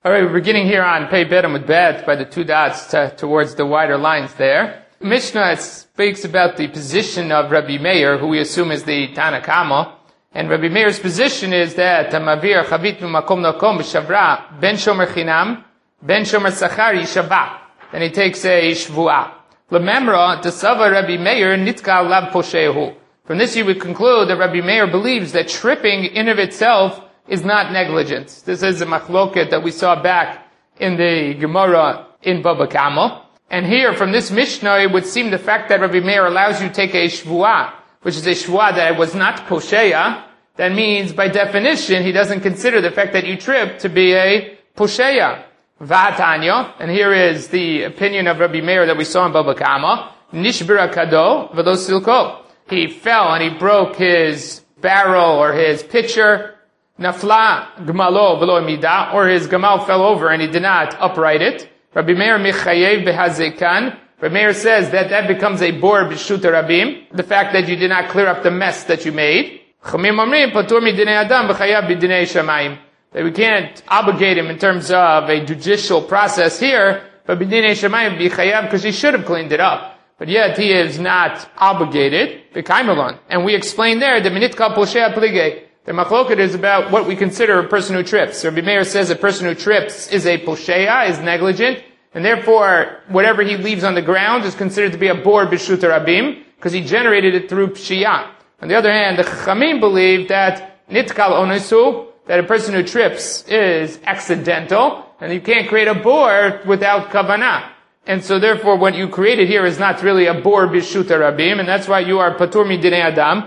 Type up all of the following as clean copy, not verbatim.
All right, we're beginning here on Pei Bet with Bet by the two dots towards the wider lines there. Mishnah speaks about the position of Rabbi Meir, who we assume is the Tana Kama. And Rabbi Meir's position is that Mavir Chavit Makom Nakom B'Shavra Ben Shomer Chinam Ben Shomer Sachar Yishavah. Then he takes a Shvuah. Lememra T'Sava Rabbi Meir Nitkal Lab Poshehu. From this you would conclude that Rabbi Meir believes that tripping in of itself is not negligence. This is a machloket that we saw back in the Gemara in Baba Kama. And here, from this Mishnah, it would seem the fact that Rabbi Meir allows you to take a shvuah, which is a shvuah that it was not posheya, that means, by definition, he doesn't consider the fact that you tripped to be a posheya. Va'atanya, and here is the opinion of Rabbi Meir that we saw in Baba Kama, nishbira kado v'lo silko. He fell and he broke his barrel or his pitcher, Nafla gmalo v'lo midah, or his gamal fell over and he did not upright it. Rabbi Meir michayev behazekan. Rabbi Meir says that becomes a bor b'shuta rabim, the fact that you did not clear up the mess that you made. Chamim omrim patur midinei adam v'chayav b'dinei shamayim. That we can't obligate him in terms of a judicial process here, but b'dinei shamayim b'chayav because he should have cleaned it up. But yet he is not obligated. B'kaimelon. And we explained there that minitkal poshea pligei. The machloket is about what we consider a person who trips. Rabbi Meir says a person who trips is a posheya, is negligent, and therefore whatever he leaves on the ground is considered to be a bor b'shuta rabim, because he generated it through pshiyah. On the other hand, the chachamim believe that nitkal onesu, that a person who trips is accidental, and you can't create a bor without kavanah. And so therefore what you created here is not really a bor b'shuta rabim, and that's why you are patur midinei adam,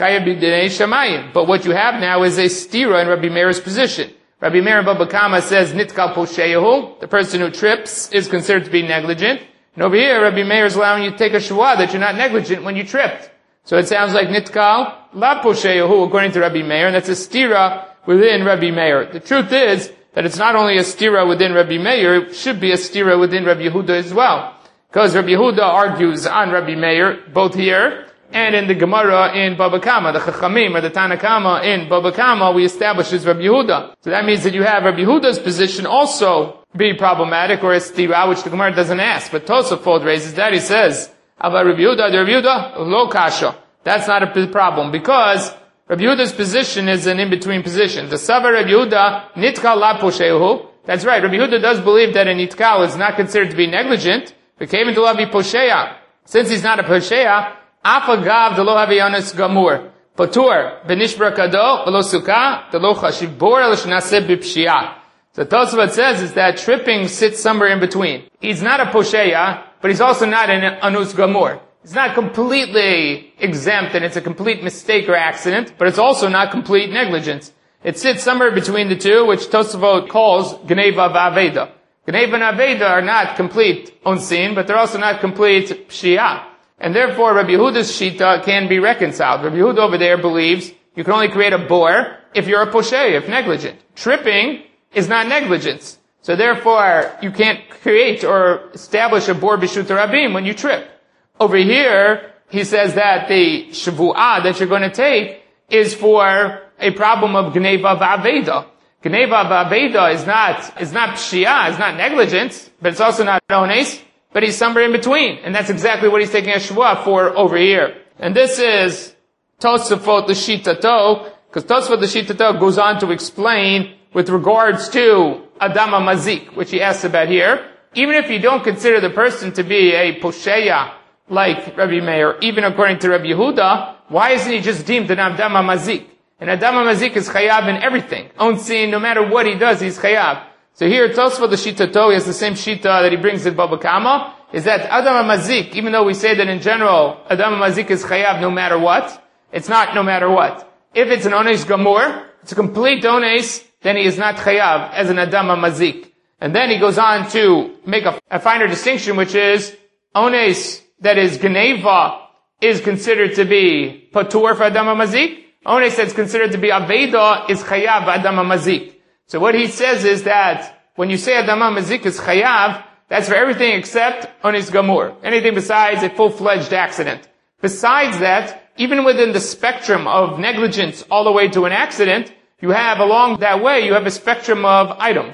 but what you have now is a stira in Rabbi Meir's position. Rabbi Meir in Baba Kama says, Nitkal posheyahu, the person who trips is considered to be negligent. And over here, Rabbi Meir is allowing you to take a shua that you're not negligent when you tripped. So it sounds like Nitkal la posheyahu, according to Rabbi Meir, and that's a stira within Rabbi Meir. The truth is that it's not only a stira within Rabbi Meir, it should be a stira within Rabbi Yehuda as well. Because Rabbi Yehuda argues on Rabbi Meir, both here, and in the Gemara in Baba Kama, the Chachamim or the Tana Kama in Baba Kama, we establish as Rabbi Yehuda. So that means that you have Rabbi Yehuda's position also be problematic, or a stira, which the Gemara doesn't ask. But Tosafot raises that. He says, Ava Rabbi Yehuda, lo kasha. That's not a problem, because Rabbi Yehuda's position is an in-between position. The Sava Rabbi Yehuda, nitkal la poshehu. That's right, Rabbi Yehuda does believe that a nitkal is not considered to be negligent, but came into la posheya. Since he's not a posheya, Afagav de lo haviyanis gamur. Patur, benishbra kado, velo sukkah, de lo chashiv bor, el shenaseh b'pshiyah. So Tosafot says is that tripping sits somewhere in between. He's not a posheya, but he's also not an anus gamur. It's not completely exempt and it's a complete mistake or accident, but it's also not complete negligence. It sits somewhere between the two, which Tosafot calls Gneva v'aveda. Gneva and aveda are not complete onsin, but they're also not complete pshiyah. And therefore, Rabbi Yehuda's shita can be reconciled. Rabbi Yehuda over there believes you can only create a bor if you're a poshe, if negligent. Tripping is not negligence. So therefore, you can't create or establish a bor b'shuta rabim when you trip. Over here, he says that the shavu'ah that you're going to take is for a problem of gneva v'aveda. Gneva v'aveda is not pshiyah, is not negligence, but it's also not ones. But he's somewhere in between. And that's exactly what he's taking a shvuah for over here. And this is Tosafot l'shitato, because Tosafot l'shitato goes on to explain with regards to Adam HaMazik, which he asks about here. Even if you don't consider the person to be a posheya like Rabbi Meir, even according to Rabbi Yehuda, why isn't he just deemed an Adam HaMazik? And Adam HaMazik is chayav in everything. Onsin, no matter what he does, he's chayav. So here, Tosafot the Shitato, he has the same Shita that he brings in Baba Kama, is that Adam HaMazik, even though we say that in general, Adam HaMazik is chayav no matter what, it's not no matter what. If it's an ones gamur, it's a complete ones, then he is not chayav as an Adam HaMazik. And then he goes on to make a finer distinction, which is, ones that is geneva is considered to be patur for Adam HaMazik, ones that's considered to be aveda is chayav Adam HaMazik. So what he says is that when you say Adam HaMazik is chayav, that's for everything except onis gamur. Anything besides a full-fledged accident. Besides that, even within the spectrum of negligence all the way to an accident, you have along that way, you have a spectrum of items.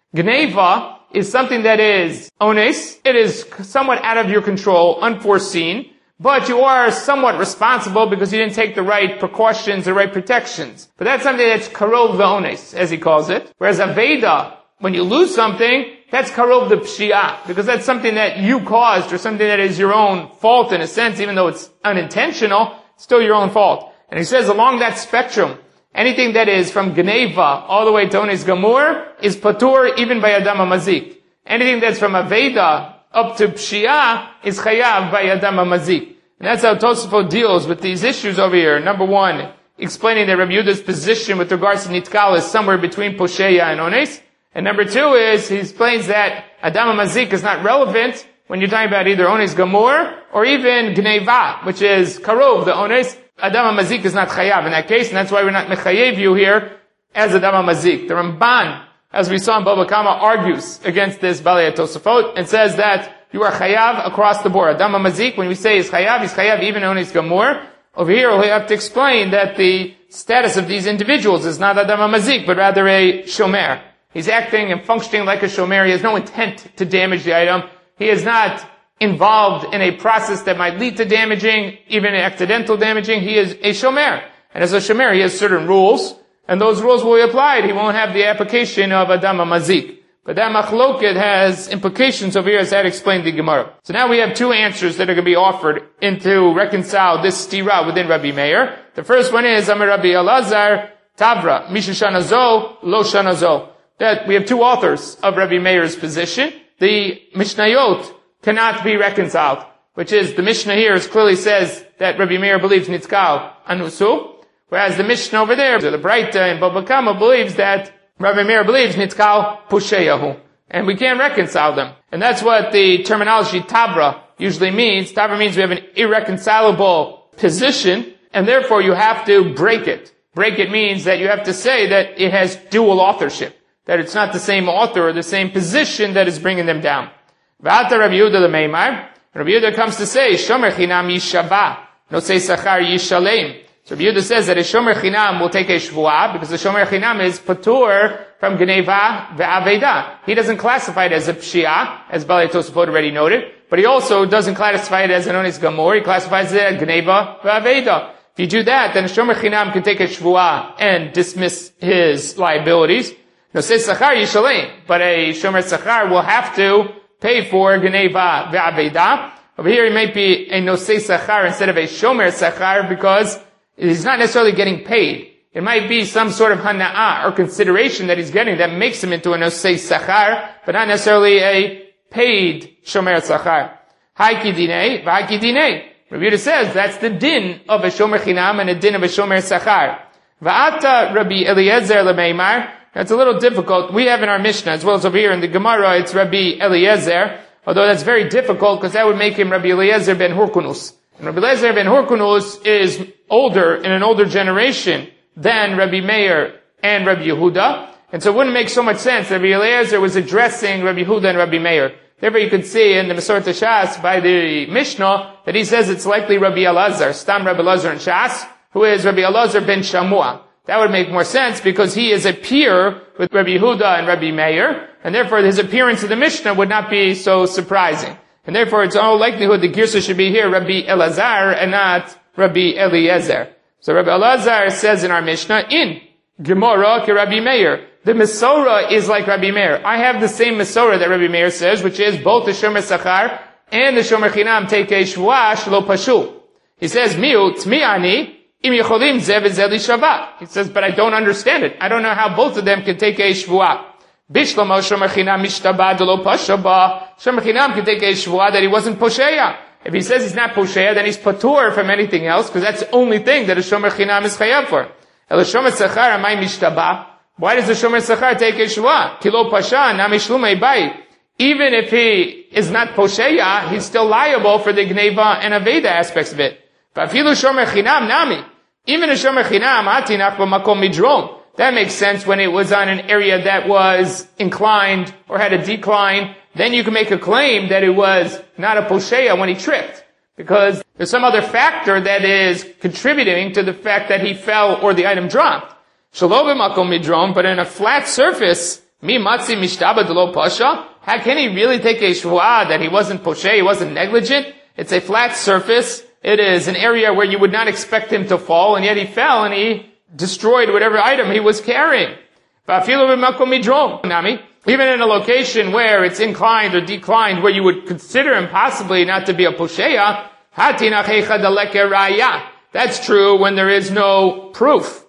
Gneva is something that is ones. It is somewhat out of your control, unforeseen, but you are somewhat responsible because you didn't take the right precautions, the right protections. But that's something that's karov v'ones, as he calls it. Whereas aveda, when you lose something, that's karov the pshia, because that's something that you caused or something that is your own fault in a sense, even though it's unintentional, it's still your own fault. And he says along that spectrum, anything that is from Gneva all the way to Ones Gamur is patur even by Adam HaMazik. Anything that's from Aveda up to Pshia is Chayav by Adam HaMazik. And that's how Tosafot deals with these issues over here. Number one, explaining that Rabbi Yehuda's position with regards to Nitkal is somewhere between Posheya and Ones. And number two is, he explains that Adam HaMazik is not relevant when you're talking about either Ones Gamur or even Gneva, which is Karov, the Ones. Adam HaMazik is not chayav in that case, and that's why we're not mechayev you here as Adam HaMazik. The Ramban, as we saw in Baba Kama, argues against this Balei Tosafot and says that you are chayav across the board. Adam HaMazik, when we say he's chayav even Ones Gamur. Over here, we have to explain that the status of these individuals is not Adam HaMazik, but rather a shomer. He's acting and functioning like a shomer. He has no intent to damage the item. He is not involved in a process that might lead to damaging, even accidental damaging. He is a shomer. And as a shomer, he has certain rules, and those rules will be applied. He won't have the application of Adam HaMazik. But that machloket has implications over here, as that explained the Gemara. So now we have two answers that are going to be offered to reconcile this stira within Rabbi Meir. The first one is, Amar Rabbi Elazar, Tavra, Misha Shanazo, Lo Shanazo. That we have two authors of Rabbi Meir's position. The Mishnayot cannot be reconciled, which is the Mishnah here clearly says that Rabbi Meir believes Nitkal Anusu, whereas the Mishnah over there, the Braita in Baba Kama, believes that Rabbi Meir believes Nitkal Pusheyahu. And we can't reconcile them. And that's what the terminology Tavra usually means. Tavra means we have an irreconcilable position, and therefore you have to break it. Break it means that you have to say that it has dual authorship, that it's not the same author or the same position that is bringing them down. V'ata Rabbi Yehuda l'meimar. Rabbi Yehuda comes to say, Shomer Chinam Yishava, no say Sachar Yishalem. So Rabbi Yehuda says that a Shomer Chinam will take a Shvuah, because the Shomer Chinam is Patur from Gneva ve'Aveda. He doesn't classify it as a Pshia, as Balei Tosafot already noted, but he also doesn't classify it as an Ones Gamur. He classifies it as Gneva ve'Aveda. If you do that, then a Shomer Chinam can take a Shvuah and dismiss his liabilities. No say Sachar Yishalem, but a Shomer Sachar will have to pay for Gneva ve'Aveda. Over here, he might be a Nosei Sachar instead of a Shomer Sachar because he's not necessarily getting paid. It might be some sort of hana'ah or consideration that he's getting that makes him into a Nosei Sachar, but not necessarily a paid Shomer Sachar. Haiki dinei, v'haiki dinei. Rabbi Yehuda says that's the din of a Shomer Chinam and a din of a Shomer Sachar. Va'ata Rabbi Eliezer l'meimar. That's a little difficult. We have in our Mishnah, as well as over here in the Gemara, it's Rabbi Eliezer, although that's very difficult because that would make him Rabbi Eliezer ben Hurkunus. And Rabbi Eliezer ben Hurkunus is older, in an older generation than Rabbi Meir and Rabbi Yehuda, and so it wouldn't make so much sense. Rabbi Eliezer was addressing Rabbi Yehuda and Rabbi Meir. Therefore you could see in the Masorah Shas by the Mishnah that he says it's likely Rabbi Elazar, Stam Rabbi Elazar in Shas, who is Rabbi Elazar ben Shamua. That would make more sense because he is a peer with Rabbi Yehuda and Rabbi Meir, and therefore his appearance in the Mishnah would not be so surprising. And therefore it's all likelihood the Girsa should be here Rabbi Elazar and not Rabbi Eliezer. So Rabbi Elazar says in our Mishnah, in Gemara ke Rabbi Meir, the Mesorah is like Rabbi Meir. I have the same Mesorah that Rabbi Meir says, which is both the Shomer Sachar and the Shomer Chinam take a Shvuah shelo pashu. He says, Miu tzmi'ani, Im yecholim zeh v'zeh lishavah. He says, but I don't understand it. I don't know how both of them can take a shvuah. Bishlama shomer chinam mishtaba delo pashaba. Shomer chinam can take a shvuah that he wasn't posheya. If he says he's not posheya, then he's patur from anything else, because that's the only thing that a shomer chinam is chayav for. El shomer sachar amay mishtaba. Why does the shomer sachar take a shvuah? Kilo pasha namishlumei bayit. Even if he is not posheya, he's still liable for the gneva and aveda aspects of it. Even a shomer chinam, atinach b'makom midron. That makes sense when it was on an area that was inclined or had a decline. Then you can make a claim that it was not a posheya when he tripped, because there's some other factor that is contributing to the fact that he fell or the item dropped. Shelo b'makom midron, but in a flat surface, Mi matzi mishtaba delo pasha? How can he really take a shvuah that he wasn't poshe, he wasn't negligent? It's a flat surface. It is an area where you would not expect him to fall, and yet he fell and he destroyed whatever item he was carrying. Even in a location where it's inclined or declined, where you would consider him possibly not to be a posheya, that's true when there is no proof.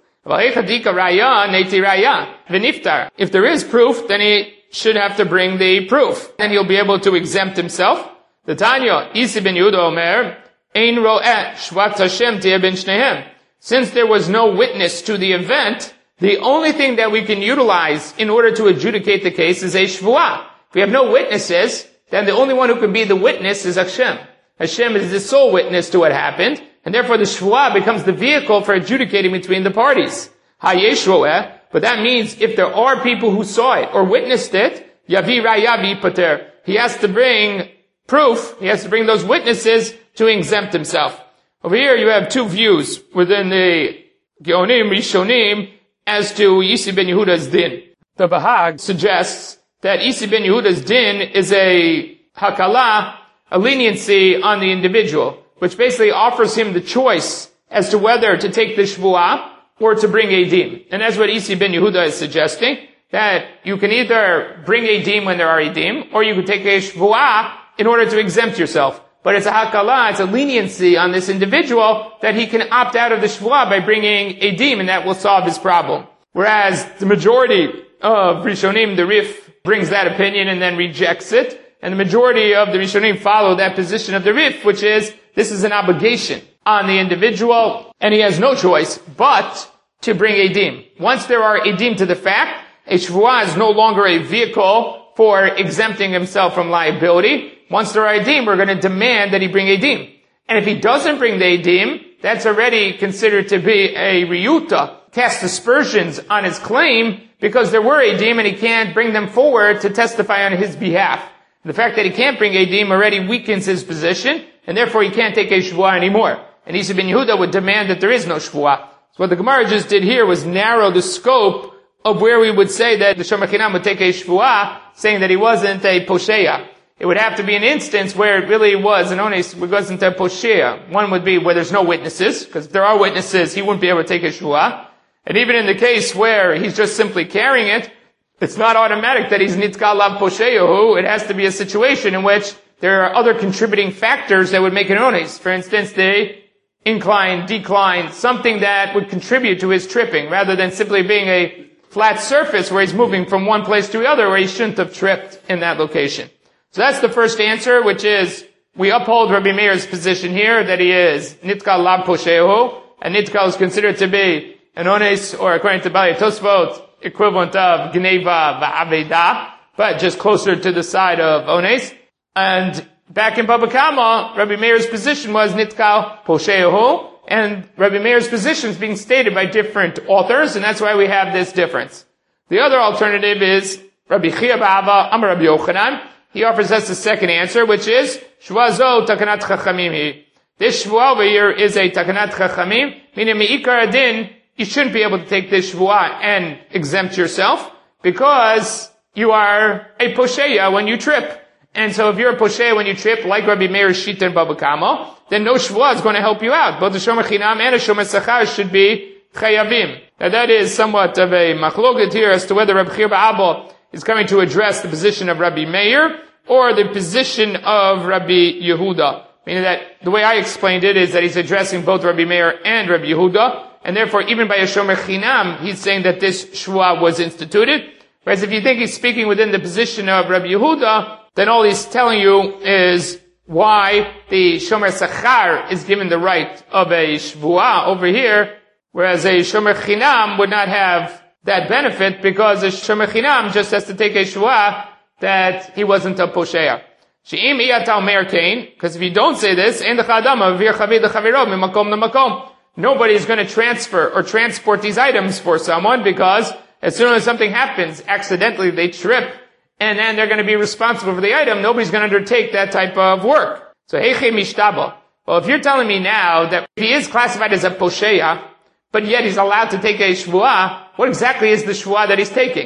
If there is proof, then he should have to bring the proof. Then he'll be able to exempt himself. The Tanya, Isi ben Yehuda Omer, Ein ro'eh shvat Hashem tiyeh ben shnehem. Since there was no witness to the event, the only thing that we can utilize in order to adjudicate the case is a shvuah. If we have no witnesses, then the only one who can be the witness is Hashem. Hashem is the sole witness to what happened, and therefher the shvuah becomes the vehicle for adjudicating between the parties. Hayesh ro'eh, but that means if there are people who saw it or witnessed it, yavi raya pater. He has to bring proof, he has to bring those witnesses to exempt himself. Over here you have two views within the Geonim, Rishonim, as to Isi ben Yehuda's din. The Bahag suggests that Isi ben Yehuda's din is a hakala, a leniency on the individual, which basically offers him the choice as to whether to take the shvuah or to bring a din. And that's what Isi ben Yehuda is suggesting, that you can either bring a din when there are a din, or you can take a shvuah in order to exempt yourself. But it's a hakala, it's a leniency on this individual that he can opt out of the shvuah by bringing a din, and that will solve his problem. Whereas the majority of Rishonim, the Rif, brings that opinion and then rejects it. And the majority of the Rishonim follow that position of the Rif, which is, this is an obligation on the individual, and he has no choice but to bring a din. Once there are a din to the fact, a shvuah is no longer a vehicle for exempting himself from liability. Once there are a din, we're going to demand that he bring a din. And if he doesn't bring the din, that's already considered to be a riyuta, cast aspersions on his claim, because there were a din and he can't bring them forward to testify on his behalf. The fact that he can't bring a din already weakens his position, and therefore he can't take a shvuah anymore. And Isi ben Yehuda would demand that there is no shvuah. So what the Gemara just did here was narrow the scope of where we would say that the Shomer Chinam would take a shvuah, saying that he wasn't a posheya. It would have to be an instance where it really was an ones, it wasn't a posheya. One would be where there's no witnesses, because if there are witnesses, he wouldn't be able to take a shvuah. And even in the case where he's just simply carrying it, it's not automatic that he's nitkal lav posheyahu. It has to be a situation in which there are other contributing factors that would make it ones. For instance, the incline, decline, something that would contribute to his tripping, rather than simply being a flat surface where he's moving from one place to the other where he shouldn't have tripped in that location. So that's the first answer, which is, we uphold Rabbi Meir's position here that he is nitkal lav posheyahu, and nitkal is considered to be an ones, or according to Balei Tosfot, equivalent of gneva va'aveda, but just closer to the side of ones. And back in Baba Kama, Rabbi Meir's position was nitkal posheyahu, and Rabbi Meir's position is being stated by different authors, and that's why we have this difference. The other alternative is Rabbi Chia Ba'ava Amar Rabbi Yochanan. He offers us the second answer, which is shvuah zo takanat chachamim hi. This shvuah over here is a takanat chachamim, meaning me'ikar adin, you shouldn't be able to take this shvuah and exempt yourself, because you are a posheya when you trip. And so if you're a posheya when you trip, like Rabbi Meir Shita and Baba Kama, then no shvuah is going to help you out. Both the Shomer Chinam and the Shomer Sachar should be chayavim. Now that is somewhat of a machloket here as to whether Rabbi Chia Ba'aba is coming to address the position of Rabbi Meir or the position of Rabbi Yehuda. Meaning that the way I explained it is that he's addressing both Rabbi Meir and Rabbi Yehuda, and therefore even by a Shomer Chinam, he's saying that this shvuah was instituted. Whereas if you think he's speaking within the position of Rabbi Yehuda, then all he's telling you is why the Shomer Sachar is given the right of a shvuah over here, whereas a Shomer Chinam would not have that benefit, because a Shomer Chinam just has to take a shvuah that he wasn't a posheya. She'im iyatal meir kain, because if you don't say this, ein lecha adam avir chavid lechaviro mimakom lemakom. Nobody is going to transfer or transport these items for someone, because as soon as something happens, accidentally they trip, and then they're going to be responsible for the item. Nobody's going to undertake that type of work. So heiche mishtaba. Well, if you're telling me now that he is classified as a posheya, but yet he's allowed to take a shvuah, what exactly is the shvuah that he's taking?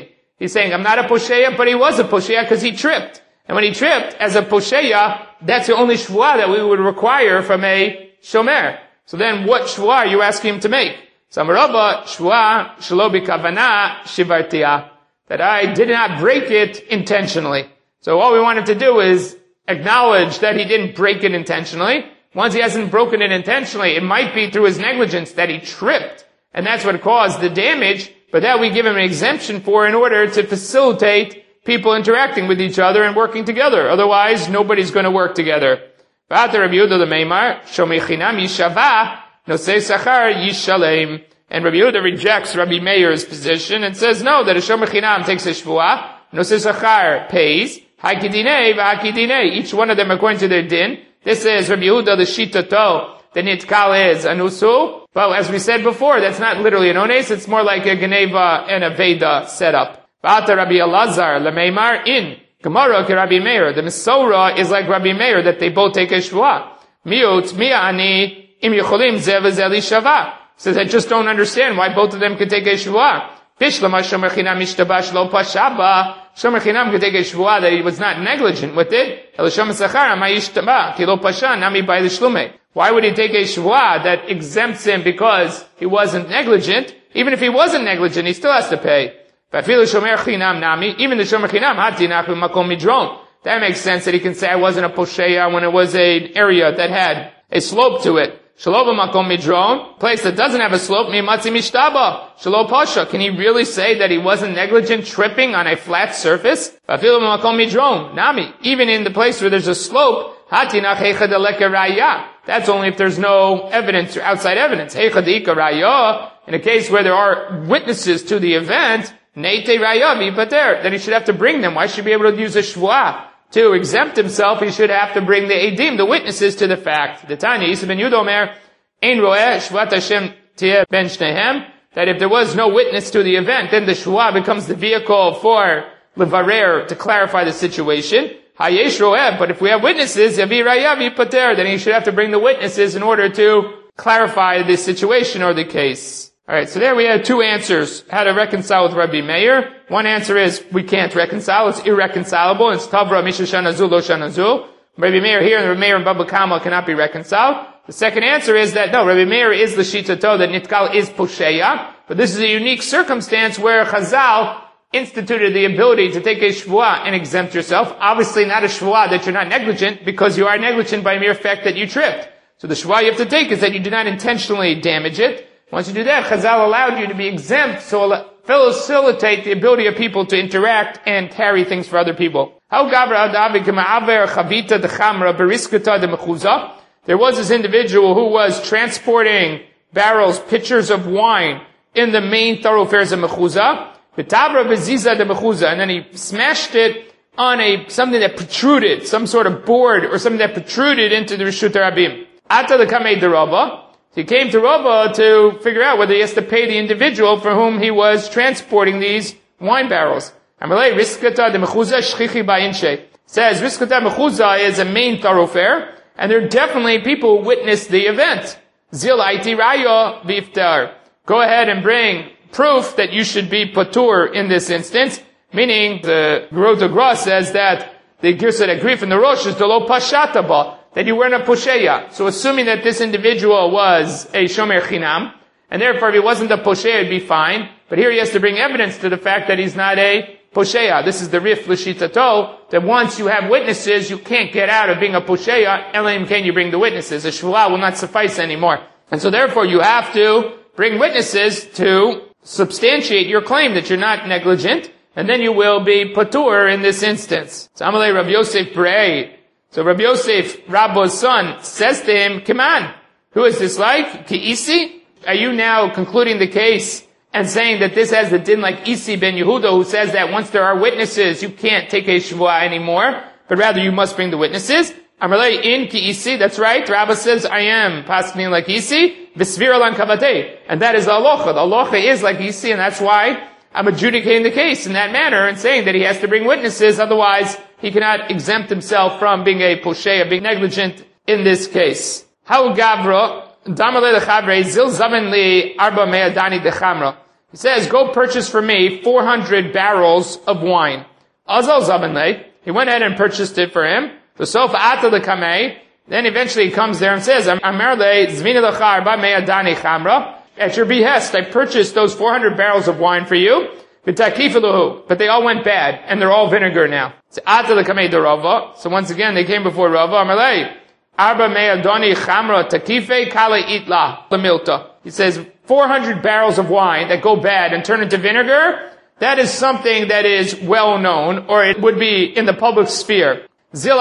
He's saying, I'm not a posheya, but he was a posheya because he tripped. And when he tripped, as a posheya, that's the only shvuah that we would require from a shomer. So then what shvuah are you asking him to make? So Amarabba, shvuah shelo b'kavana shivartia. That I did not break it intentionally. So all we want him to do is acknowledge that he didn't break it intentionally. Once he hasn't broken it intentionally, it might be through his negligence that he tripped. And that's what caused the damage, but that we give him an exemption for in order to facilitate people interacting with each other and working together. Otherwise, nobody's going to work together. And Rabbi Yehuda rejects Rabbi Meir's position and says, no, that a shomer chinam takes a shvuah, nosei sachar pays, hakidinei v'hakidinei, each one of them according to their din. This is Rabbi Yehuda, the shitato, the nitkal is anusu. Well, as we said before, that's not literally an ones, it's more like a geneva and a veda setup. V'ata Rabbi Elazar, lemeimar in, Gemara ke Rabbi Meir. The Mesorah is like Rabbi Meir, that they both take a shvuah. Miut, mi'ani, im yecholim zeh v'zeh lishava. Says, I just don't understand why both of them could take a shvuah. Pishlama shomer chinam ishtabash lo pashaba. Shomer chinam could take a shvuah that he was not negligent with it. El shomer sachar ma ishtaba ki lo pasha nami by the shlume. Why would he take a shvuah that exempts him because he wasn't negligent? Even if he wasn't negligent, he still has to pay. Even the shomer chinam hati nachu makom midron. That makes sense that he can say, I wasn't a posheya when it was an area that had a slope to it. Shaloba makom midron, place that doesn't have a slope, mimatzi mishtaba, shalo pasha. Can he really say that he wasn't negligent tripping on a flat surface? Even in the place where there's a slope, that's only if there's no evidence or outside evidence. In a case where there are witnesses to the event, then he should have to bring them. Why should he be able to use a shvuah? To exempt himself, he should have to bring the edim, the witnesses, to the fact. The Tanya, Yisrael ben Yehuda Omer, Ein roeh shvuat Hashem tieh ben shnehem, that if there was no witness to the event, then the shvuah becomes the vehicle for levarer, to clarify the situation. Hayesh roeh, but if we have witnesses, yavi raya v'pater, then he should have to bring the witnesses in order to clarify the situation or the case. Alright, so there we had two answers, how to reconcile with Rabbi Meir. One answer is, we can't reconcile, it's irreconcilable, it's tavra misha shanazu lo shanazu. Rabbi Meir here and Rabbi Meir and Baba Kama cannot be reconciled. The second answer is that, no, Rabbi Meir is the shitato, that nitkal is posheya, but this is a unique circumstance where Chazal instituted the ability to take a shvuah and exempt yourself. Obviously not a shvuah that you're not negligent, because you are negligent by mere fact that you tripped. So the shvuah you have to take is that you did not intentionally damage it. Once you do that, Chazal allowed you to be exempt, so facilitate the ability of people to interact and carry things for other people. There was this individual who was transporting barrels, pitchers of wine, in the main thoroughfares of Mechuzah, and then he smashed it on something that protruded, some sort of board or something that protruded into the Rishut Rabim. He came to Rava to figure out whether he has to pay the individual for whom he was transporting these wine barrels. Says Riskata Mechuzah is a main thoroughfare, and there are definitely people who witnessed the event. Go ahead and bring proof that you should be patur in this instance, meaning the Gerota Gra says that the Girsat Agrif and the Rosh is the lo pashataba, that you weren't a posheya. So assuming that this individual was a shomer chinam, and therefore if he wasn't a posheya, it'd be fine. But here he has to bring evidence to the fact that he's not a posheya. This is the rif l'shitato, that once you have witnesses, you can't get out of being a posheya, elim can you bring the witnesses. A shvuah will not suffice anymore. And so therefore you have to bring witnesses to substantiate your claim that you're not negligent, and then you will be patur in this instance. So Amalei Rav Yosef Brei. So Rabbi Yosef, Rabbo's son, says to him, come on, who is this like? Ki Isi? Are you now concluding the case and saying that this has the din like Isi ben Yehuda, who says that once there are witnesses, you can't take a shvuah anymore, but rather you must bring the witnesses? Amalei in Ki Isi, that's right. Rabba says, I am paskin like Isi, v'svir lan kavatei. And that is the halacha. The halacha is like Isi, and that's why I'm adjudicating the case in that manner and saying that he has to bring witnesses, otherwise he cannot exempt himself from being a posheya, being negligent in this case. How gavra, damale lechavre, zil zamen li arba mea dani dechamra. He says, go purchase for me 400 barrels of wine. Azal zabenle. He went ahead and purchased it for him. The sofa ata the kamei. Then eventually he comes there and says, Amarle zvina lecha arba mea dani chamra. At your behest, I purchased those 400 barrels of wine for you. But they all went bad, and they're all vinegar now. So once again, they came before Rava. Amarle arba mea dani chamra takife kale itla lemilta. He says, 400 barrels of wine that go bad and turn into vinegar, that is something that is well known, or it would be in the public sphere. Says,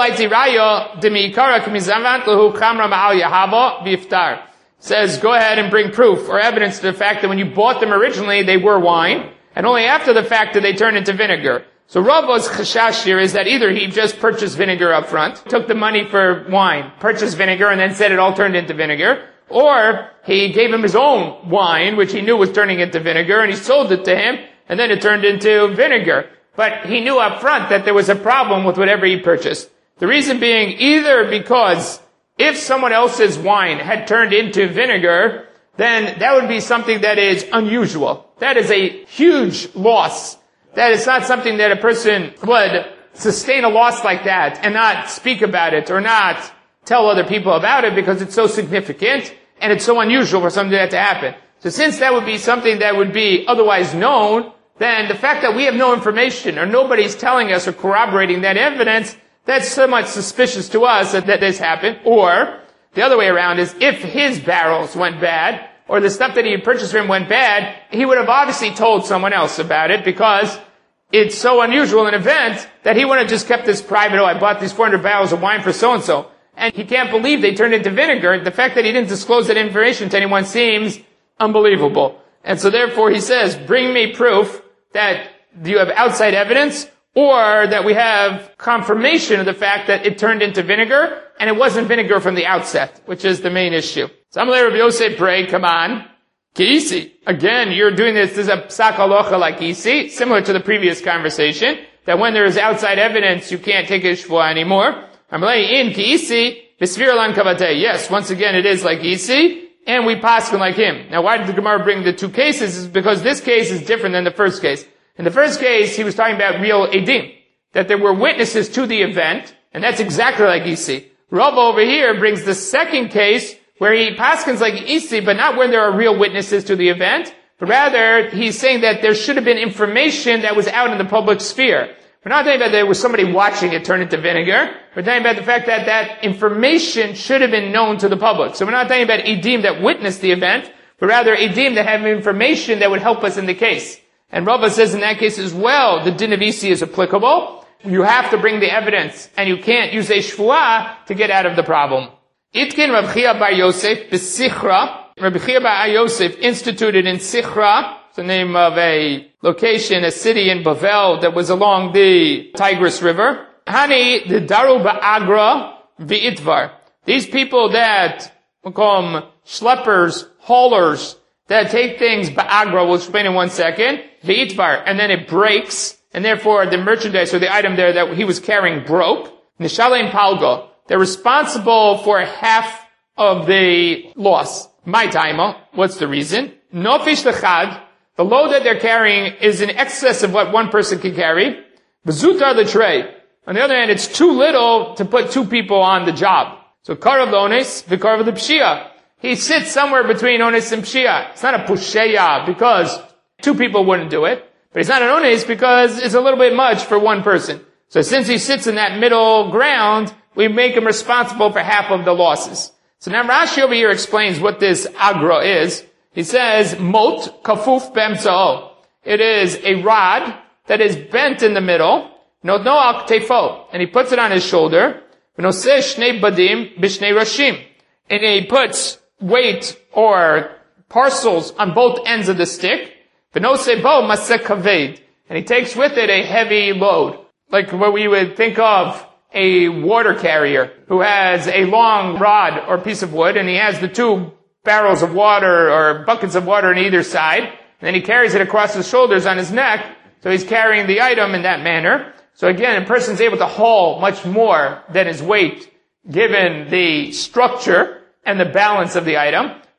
go ahead and bring proof or evidence to the fact that when you bought them originally, they were wine, and only after the fact did they turn into vinegar. So Rava's chashash here is that either he just purchased vinegar up front, took the money for wine, purchased vinegar, and then said it all turned into vinegar, or he gave him his own wine, which he knew was turning into vinegar, and he sold it to him, and then it turned into vinegar. But he knew up front that there was a problem with whatever he purchased. The reason being either because if someone else's wine had turned into vinegar, then that would be something that is unusual. That is a huge loss. That is not something that a person would sustain a loss like that and not speak about it or not tell other people about it because it's so significant and it's so unusual for something like that to happen. So since that would be something that would be otherwise known, then the fact that we have no information or nobody's telling us or corroborating that evidence, that's somewhat suspicious to us that this happened. Or the other way around is if his barrels went bad or the stuff that he had purchased from him went bad, he would have obviously told someone else about it because it's so unusual an event that he wouldn't have just kept this private, I bought these 400 barrels of wine for so-and-so. And he can't believe they turned into vinegar. The fact that he didn't disclose that information to anyone seems unbelievable. And so therefore he says, bring me proof that you have outside evidence or that we have confirmation of the fact that it turned into vinegar and it wasn't vinegar from the outset, which is the main issue. So Amalei Rabbi Yosef pray, come on. Ki'isi. Again, you're doing this is a psak halacha like isi, similar to the previous conversation, that when there is outside evidence, you can't take a shvuah anymore. Amalei in ki'isi, v'svir lan kavatei. Yes, once again, it is like isi, and we paskin like him. Now, why did the Gemara bring the two cases? Is because this case is different than the first case. In the first case, he was talking about real edim, that there were witnesses to the event, and that's exactly like isi. Rava over here brings the second case where he paskins like isi, but not when there are real witnesses to the event, but rather he's saying that there should have been information that was out in the public sphere. We're not talking about there was somebody watching it turn into vinegar. We're talking about the fact that that information should have been known to the public. So we're not talking about edim that witnessed the event, but rather edim that have information that would help us in the case. And Rava says in that case as well, the din of isi is applicable. You have to bring the evidence, and you can't use a shvuah to get out of the problem. Itkin Rav Chia bar Yosef b'Sichra. Rav Chia bar Yosef instituted in Sichra, the name of a location, a city in Bavel that was along the Tigris River. Hani the Daru ba'agra v'itvar. These people that, we'll call them schleppers, haulers, that take things ba'agra, we'll explain in 1 second, v'itvar, and then it breaks, and therefore the merchandise or the item there that he was carrying broke. Nishalem palgo. They're responsible for half of the loss. My taima. What's the reason? Nofish lechad. The load that they're carrying is in excess of what one person can carry. Bezutar the tray. On the other hand, it's too little to put two people on the job. So karav l'ones, v'karav l'pshia. He sits somewhere between ones and pshia. It's not a pusheya because two people wouldn't do it. But it's not an ones because it's a little bit much for one person. So since he sits in that middle ground, we make him responsible for half of the losses. So now Rashi over here explains what this agra is. He says, mot kafuf b'emtza'o. It is a rod that is bent in the middle. Notno al ktefo. And he puts it on his shoulder. V'noseh shnei badim b'shnei rashim. And he puts weight or parcels on both ends of the stick. V'noseh bo maseh kaved. And he takes with it a heavy load. Like what we would think of a water carrier who has a long rod or piece of wood, and he has the two barrels of water or buckets of water on either side, and then he carries it across his shoulders on his neck, so he's carrying the item in that manner. So again, a person's able to haul much more than his weight, given the structure and the balance of the item.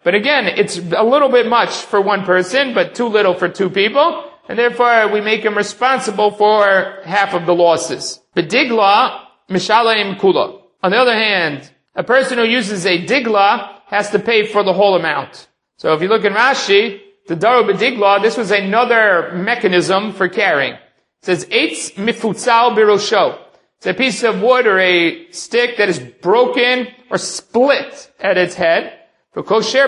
But again, it's a little bit much for one person, but too little for two people, and therefore we make him responsible for half of the losses. B'digla, mishalayim kula. On the other hand, a person who uses a digla has to pay for the whole amount. So if you look in Rashi, the daru b'digla, this was another mechanism for carrying. It says, eitz mifutzal birosho. It's a piece of wood or a stick that is broken or split at its head. And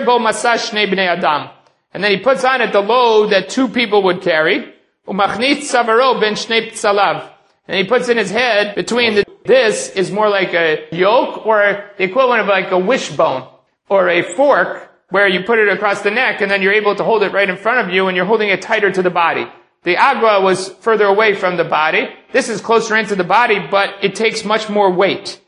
then he puts on it the load that two people would carry. And he puts in his head between this is more like a yoke or the equivalent of like a wishbone or a fork where you put it across the neck and then you're able to hold it right in front of you and you're holding it tighter to the body. The agua was further away from the body. This is closer into the body, but it takes much more weight.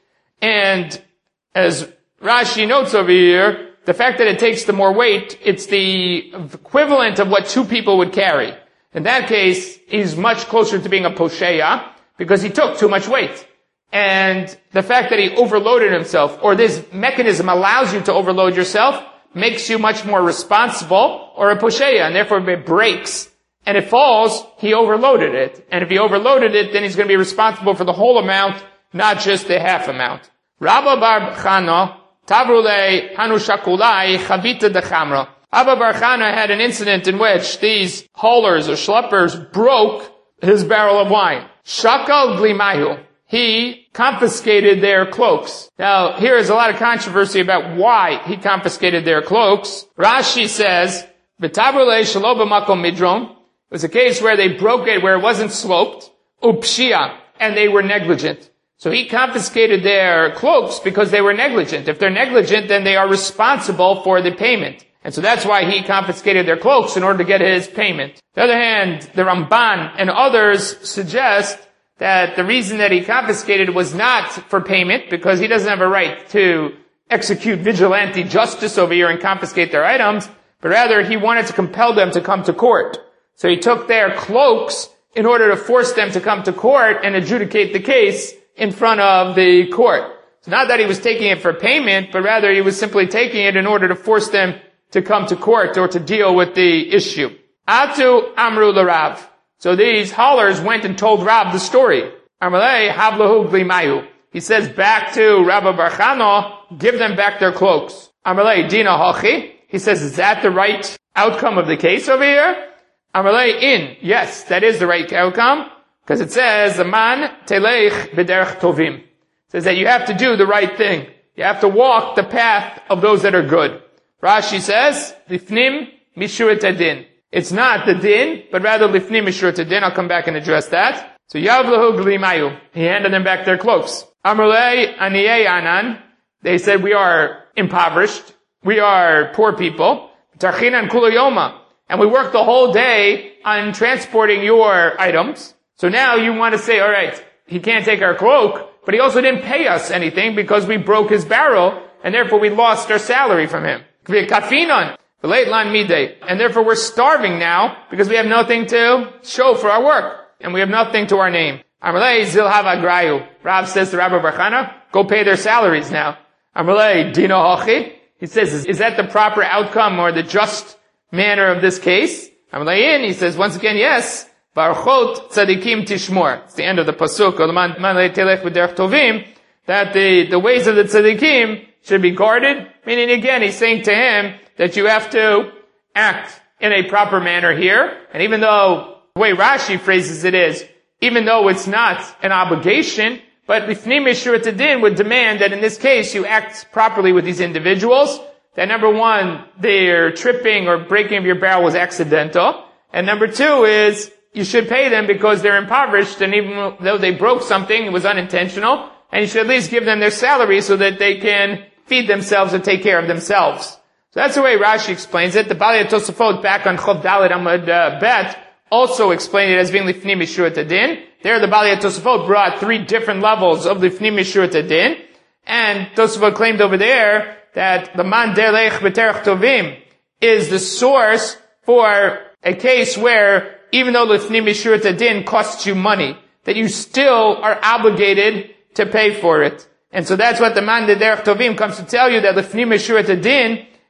And as Rashi notes over here, the fact that it takes the more weight, it's the equivalent of what two people would carry. In that case, he's much closer to being a posheya because he took too much weight. And the fact that he overloaded himself, or this mechanism allows you to overload yourself, makes you much more responsible, or a posheya, and therefore if it breaks and it falls, he overloaded it. And if he overloaded it, then he's going to be responsible for the whole amount, not just the half amount. Rabba bar Chana, Tavrule Hanushakulai Chavita de Chamra. Abba bar Chana had an incident in which these haulers or schleppers broke his barrel of wine. Shakal Glimayu. He confiscated their cloaks. Now, here is a lot of controversy about why he confiscated their cloaks. Rashi says, V'tavrule Shaloba Makom Midron. It was a case where they broke it where it wasn't sloped. Upshia. And they were negligent. So he confiscated their cloaks because they were negligent. If they're negligent, then they are responsible for the payment. And so that's why he confiscated their cloaks in order to get his payment. On the other hand, the Ramban and others suggest that the reason that he confiscated was not for payment because he doesn't have a right to execute vigilante justice over here and confiscate their items, but rather he wanted to compel them to come to court. So he took their cloaks in order to force them to come to court and adjudicate the case in front of the court. So not that he was taking it for payment, but rather he was simply taking it in order to force them to come to court or to deal with the issue. Atu Amru L'Rav. So these haulers went and told Rav the story. Amalei Havlahu Glimayu. He says back to Rabba bar Chana, give them back their cloaks. Amalei Dina Hachi. He says, is that the right outcome of the case over here? Amalei yes, that is the right outcome. Because it says, "Aman telech b'derech tovim." It says that you have to do the right thing. You have to walk the path of those that are good. Rashi says, "Lifnim mishurat adin." It's not the din, but rather lifnim mishurat adin. I'll come back and address that. So yavlahu glimayu. He handed them back their cloaks. Amrulei aniyei anan. They said, we are impoverished. We are poor people. Tarchinan kulayoma. And we worked the whole day on transporting your items. So now you want to say, all right, he can't take our cloak, but he also didn't pay us anything because we broke his barrel, and therefore we lost our salary from him. And therefore we're starving now because we have nothing to show for our work, and we have nothing to our name. Rav says to Rabba bar Chana, go pay their salaries now. He says, is that the proper outcome or the just manner of this case? He says, once again, yes. Barchot tzadikim tishmor. It's the end of the pasuk. That the ways of the tzadikim should be guarded. Meaning again, he's saying to him that you have to act in a proper manner here. And even though the way Rashi phrases it is, even though it's not an obligation, but lifnim mishurat adin would demand that in this case you act properly with these individuals. That number one, their tripping or breaking of your barrel was accidental. And number two is, you should pay them because they're impoverished, and even though they broke something, it was unintentional, and you should at least give them their salary so that they can feed themselves and take care of themselves. So that's the way Rashi explains it. The Balei Tosafot back on Chov Dalet Amud Bet also explained it as being Lifnim Mishurat Adin. There the Balei Tosafot brought three different levels of Lifnim Mishurat Adin, and Tosafot claimed over there that the Man Derech B'Terech Tovim is the source for a case where even though Lifnim Mishurat Adin costs you money, that you still are obligated to pay for it. And so that's what the Man Derech Tovim comes to tell you, that Lifnim Mishurat Adin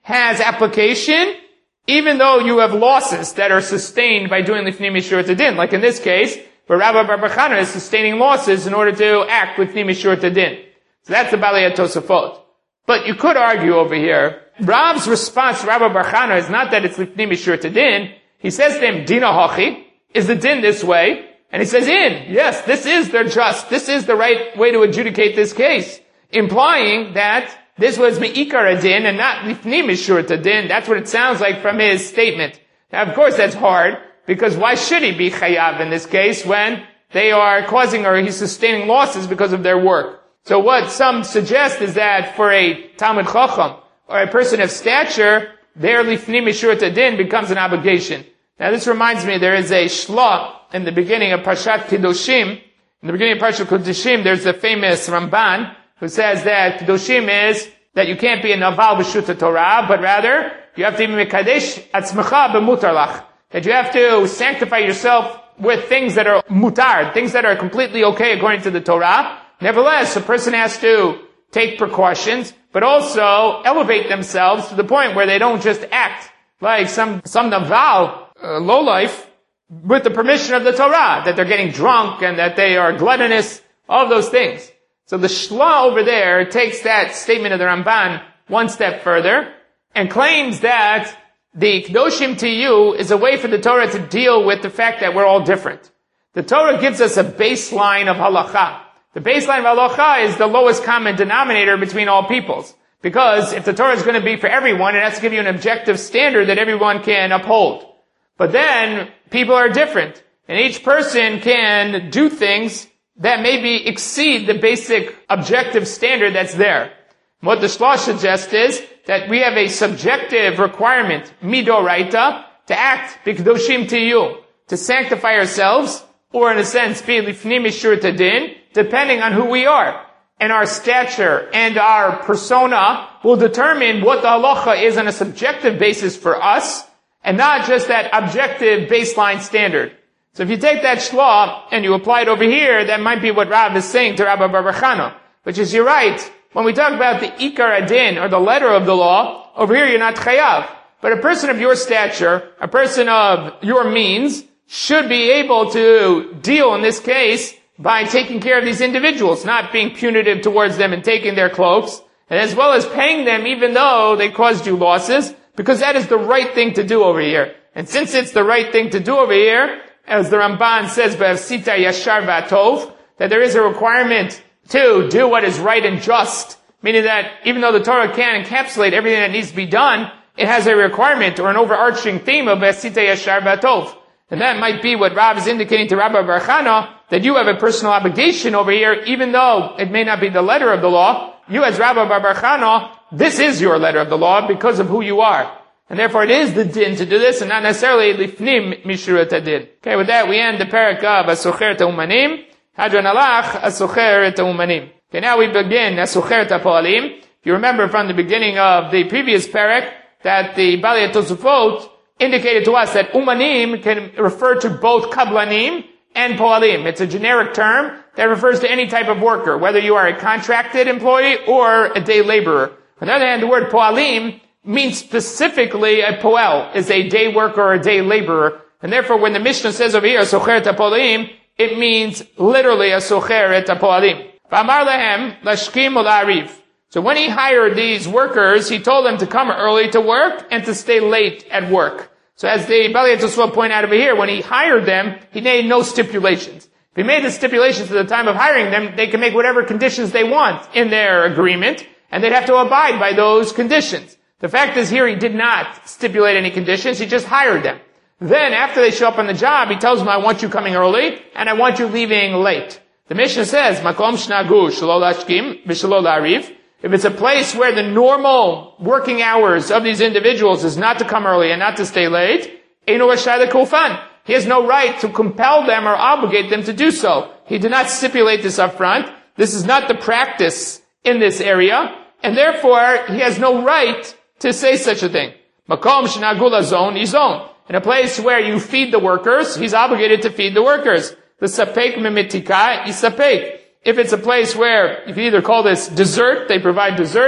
has application, even though you have losses that are sustained by doing lifnei mishurat adin. Like in this case, where Rabbi Bar Chana is sustaining losses in order to act lifnei mishurat adin. So that's the Balei Tosafot. But you could argue over here, Rav's response to Rabbi Bar Chana is not that it's lifnei mishurat adin. He says to him, Dina hachi, is the din this way? And he says, yes, this is this is the right way to adjudicate this case. Implying that this was me'ikar adin and not lifnei mishurat adin. That's what it sounds like from his statement. Now, of course, that's hard, because why should he be chayav in this case when they are causing or he's sustaining losses because of their work? So what some suggest is that for a Talmid Chacham or a person of stature, their lifnei mishurat adin becomes an obligation. Now, this reminds me, there is a shla in the beginning of Parshat Kedoshim. In the beginning of Parshat Kedoshim, there's the famous Ramban who says that Kedoshim is that you can't be a Naval B'Shut Torah, but rather you have to be Mekadesh Atzmecha B'Mutar Lach. That you have to sanctify yourself with things that are mutar, things that are completely okay according to the Torah. Nevertheless, a person has to take precautions, but also elevate themselves to the point where they don't just act like some Naval lowlife with the permission of the Torah, that they're getting drunk and that they are gluttonous, all those things. So the Shla over there takes that statement of the Ramban one step further and claims that the Kedoshim to you is a way for the Torah to deal with the fact that we're all different. The Torah gives us a baseline of halacha. The baseline of halacha is the lowest common denominator between all peoples. Because if the Torah is going to be for everyone, it has to give you an objective standard that everyone can uphold. But then, people are different. And each person can do things that maybe exceed the basic objective standard that's there. What the Shlosh suggests is that we have a subjective requirement, midoraita, to act b'kedoshim to you, to sanctify ourselves, or in a sense, be lifnei mishurat adin, depending on who we are. And our stature and our persona will determine what the halacha is on a subjective basis for us, and not just that objective baseline standard. So if you take that shla and you apply it over here, that might be what Rav is saying to Rabbi Bar Chana. Which is, you're right, when we talk about the ikar adin, or the letter of the law, over here you're not chayav. But a person of your stature, a person of your means, should be able to deal in this case by taking care of these individuals, not being punitive towards them and taking their cloaks, and as well as paying them even though they caused you losses, because that is the right thing to do over here. And since it's the right thing to do over here, as the Ramban says, B'avsita yashar v'atov, that there is a requirement to do what is right and just, meaning that even though the Torah can encapsulate everything that needs to be done, it has a requirement or an overarching theme of B'avsita yashar v'atov. And that might be what Rav is indicating to Rabbi Bar Chana, that you have a personal obligation over here, even though it may not be the letter of the law. You as Rabbi Bar Chana, this is your letter of the law because of who you are. And therefore it is the din to do this and not necessarily lifnim mishurat adin. Okay, with that we end the parak of Asocher Umanim. Hadron alach Asocher Umanim. Okay, now we begin Asocher Poalim. If you remember from the beginning of the previous parak that the Balei Tosafot indicated to us that umanim can refer to both kablanim and poalim. It's a generic term that refers to any type of worker, whether you are a contracted employee or a day laborer. On the other hand, the word poalim means specifically a poel, is a day worker or a day laborer. And therefore, when the Mishnah says over here, socher et poalim, it means literally a socher et poalim. V'amar lehem lashkim ula'ariv. So when he hired these workers, he told them to come early to work and to stay late at work. So as the Balei Tosafot point out over here, when he hired them, he made no stipulations. If he made the stipulations at the time of hiring them, they can make whatever conditions they want in their agreement, and they'd have to abide by those conditions. The fact is here, he did not stipulate any conditions, he just hired them. Then, after they show up on the job, he tells them, I want you coming early, and I want you leaving late. The Mishnah says, Makom shnagu shelo lashkim v'shelo la'ariv. If it's a place where the normal working hours of these individuals is not to come early and not to stay late, eino rashai lekulfan. He has no right to compel them or obligate them to do so. He did not stipulate this up front. This is not the practice in this area, and therefore he has no right to say such a thing. Makom shenagu lazon izon. In a place where you feed the workers, he's obligated to feed the workers. The sapek mimitika is sapek. If it's a place where you can either call this dessert, they provide dessert,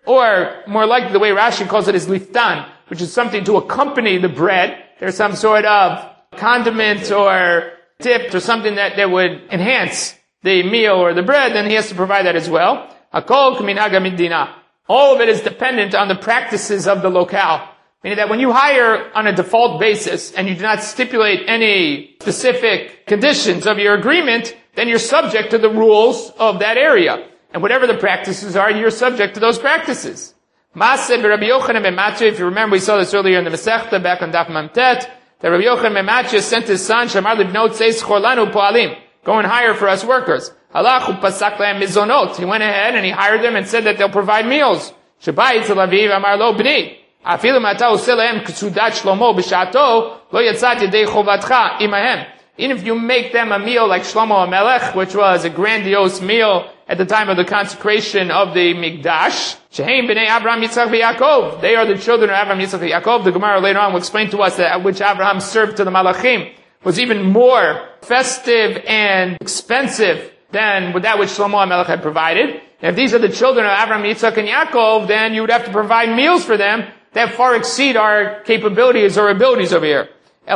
or more likely the way Rashi calls it is liftan, which is something to accompany the bread. There's some sort of condiment or tip or something that would enhance the meal or the bread, then he has to provide that as well. Hakol k'minhag hamidina. All of it is dependent on the practices of the locale. Meaning that when you hire on a default basis and you do not stipulate any specific conditions of your agreement, then you're subject to the rules of that area. And whatever the practices are, you're subject to those practices. Maaseh Rabbi Yochanan ben Matcha, if you remember, we saw this earlier in the Masechta, back on Daf Mamtet, that Rabbi Yochanan ben Matcha sent his son, Shamar libnot seis chorlanu po'alim, go and hire for us workers. Halach u'pasak lahem mizonot. He went ahead and he hired them and said that they'll provide meals. Shabai tel aviv amar lo b'ni. Afilu mata oseh lahem k'sudat shlomo b'shato, lo yatzat yedei chovatcha imahem. Even if you make them a meal like Shlomo HaMelech, which was a grandiose meal at the time of the consecration of the Mikdash, Shehem b'nei Avraham, Yitzchak, v'Yaakov. They are the children of Avraham, Yitzchak, and Yaakov. The Gemara later on will explain to us that which Avraham served to the Malachim was even more festive and expensive than that which Shlomo HaMelech had provided. And if these are the children of Avraham, Yitzchak, and Yaakov, then you would have to provide meals for them that far exceed our capabilities or abilities over here.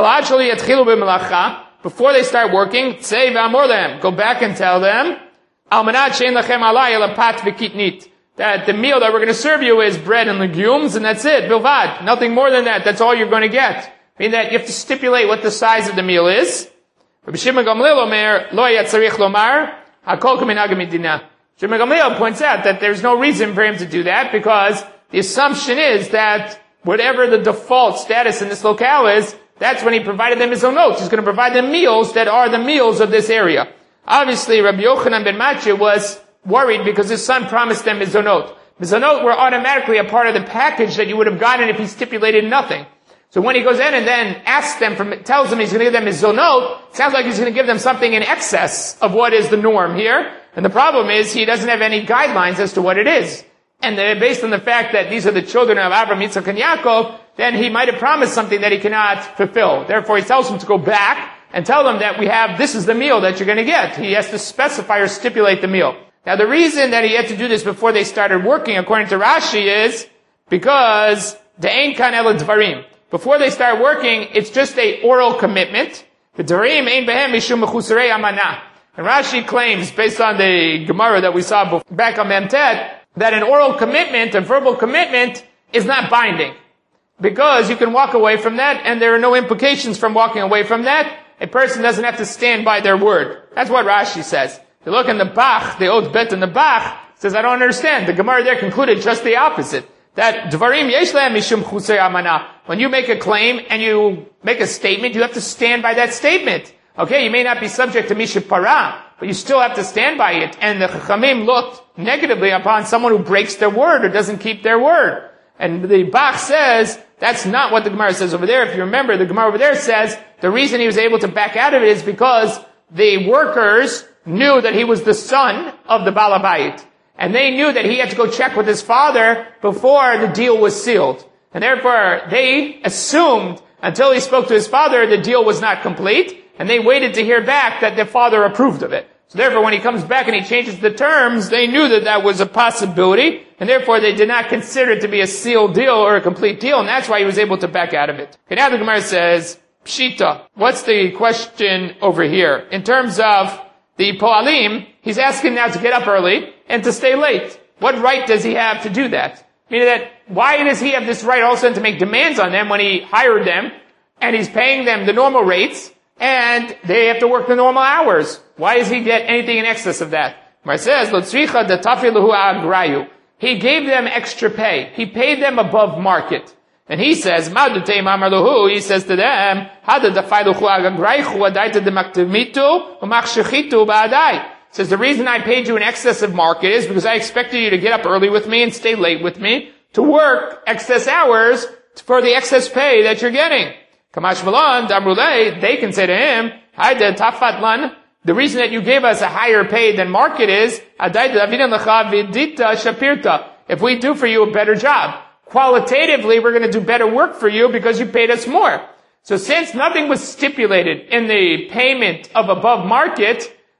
Before they start working, say v'amor lehem, go back and tell them, almanat she'en lachem alai ela pat v'kitnit, that the meal that we're going to serve you is bread and legumes, and that's it, bilvad, nothing more than that, that's all you're going to get. Meaning that you have to stipulate what the size of the meal is. Rabbi Shimon Gamliel omer, lo hayat tzarich lomar, hakol k'minhag hamidina. Shimon Gamliel points out that there's no reason for him to do that, because the assumption is that whatever the default status in this locale is, that's when he provided them his own notes. He's going to provide them meals that are the meals of this area. Obviously, Rabbi Yochanan ben Matcha was worried because his son promised them mizonot. Mizonot were automatically a part of the package that you would have gotten if he stipulated nothing. So when he goes in and then asks them, tells them he's going to give them mizonot, it sounds like he's going to give them something in excess of what is the norm here. And the problem is he doesn't have any guidelines as to what it is. And based on the fact that these are the children of Avraham, Yitzchak, and Yaakov, then he might have promised something that he cannot fulfill. Therefore, he tells them to go back and tell them that this is the meal that you're going to get. He has to specify or stipulate the meal. Now, the reason that he had to do this before they started working, according to Rashi, is because de'ein kan ela dvarim. Before they start working, it's just a oral commitment. The dvarim ein behem mishum mechusarei amana. And Rashi claims, based on the Gemara that we saw back on Memtet, that an oral commitment, a verbal commitment, is not binding. Because you can walk away from that, and there are no implications from walking away from that. A person doesn't have to stand by their word. That's what Rashi says. If you look in the Bach, the Od Bet in the Bach, says, I don't understand. The Gemara there concluded just the opposite. That Dvarim yesh lehem mishum chusei amana. When you make a claim and you make a statement, you have to stand by that statement. Okay, you may not be subject to Misha Parah, but you still have to stand by it. And the Chachamim looked negatively upon someone who breaks their word or doesn't keep their word. And the Bach says, that's not what the Gemara says over there. If you remember, the Gemara over there says, the reason he was able to back out of it is because the workers knew that he was the son of the Baal HaBayit. And they knew that he had to go check with his father before the deal was sealed. And therefore, they assumed, until he spoke to his father, the deal was not complete. And they waited to hear back that their father approved of it. So therefore, when he comes back and he changes the terms, they knew that that was a possibility, and therefore they did not consider it to be a sealed deal or a complete deal, and that's why he was able to back out of it. Okay, now the Gemara says, Pshita, what's the question over here? In terms of the Po'alim, he's asking now to get up early and to stay late. What right does he have to do that? Meaning that, why does he have this right also to make demands on them when he hired them, and he's paying them the normal rates, and they have to work the normal hours? Why does he get anything in excess of that? Mar says, "Lotzricha datafiluhu agrayu." He gave them extra pay. He paid them above market. And he says, "Madutei mamarluhu." He says to them, "Hada dafailuhu agrayu adaita demaktimitu umachshichitu ba'adai." Says the reason I paid you in excess of market is because I expected you to get up early with me and stay late with me to work excess hours for the excess pay that you're getting. Kamash Malan, Damrulei, they can say to him, Haida Tafatlan, the reason that you gave us a higher pay than market is, if we do for you a better job. Qualitatively, we're going to do better work for you because you paid us more. So since nothing was stipulated in the payment of above market,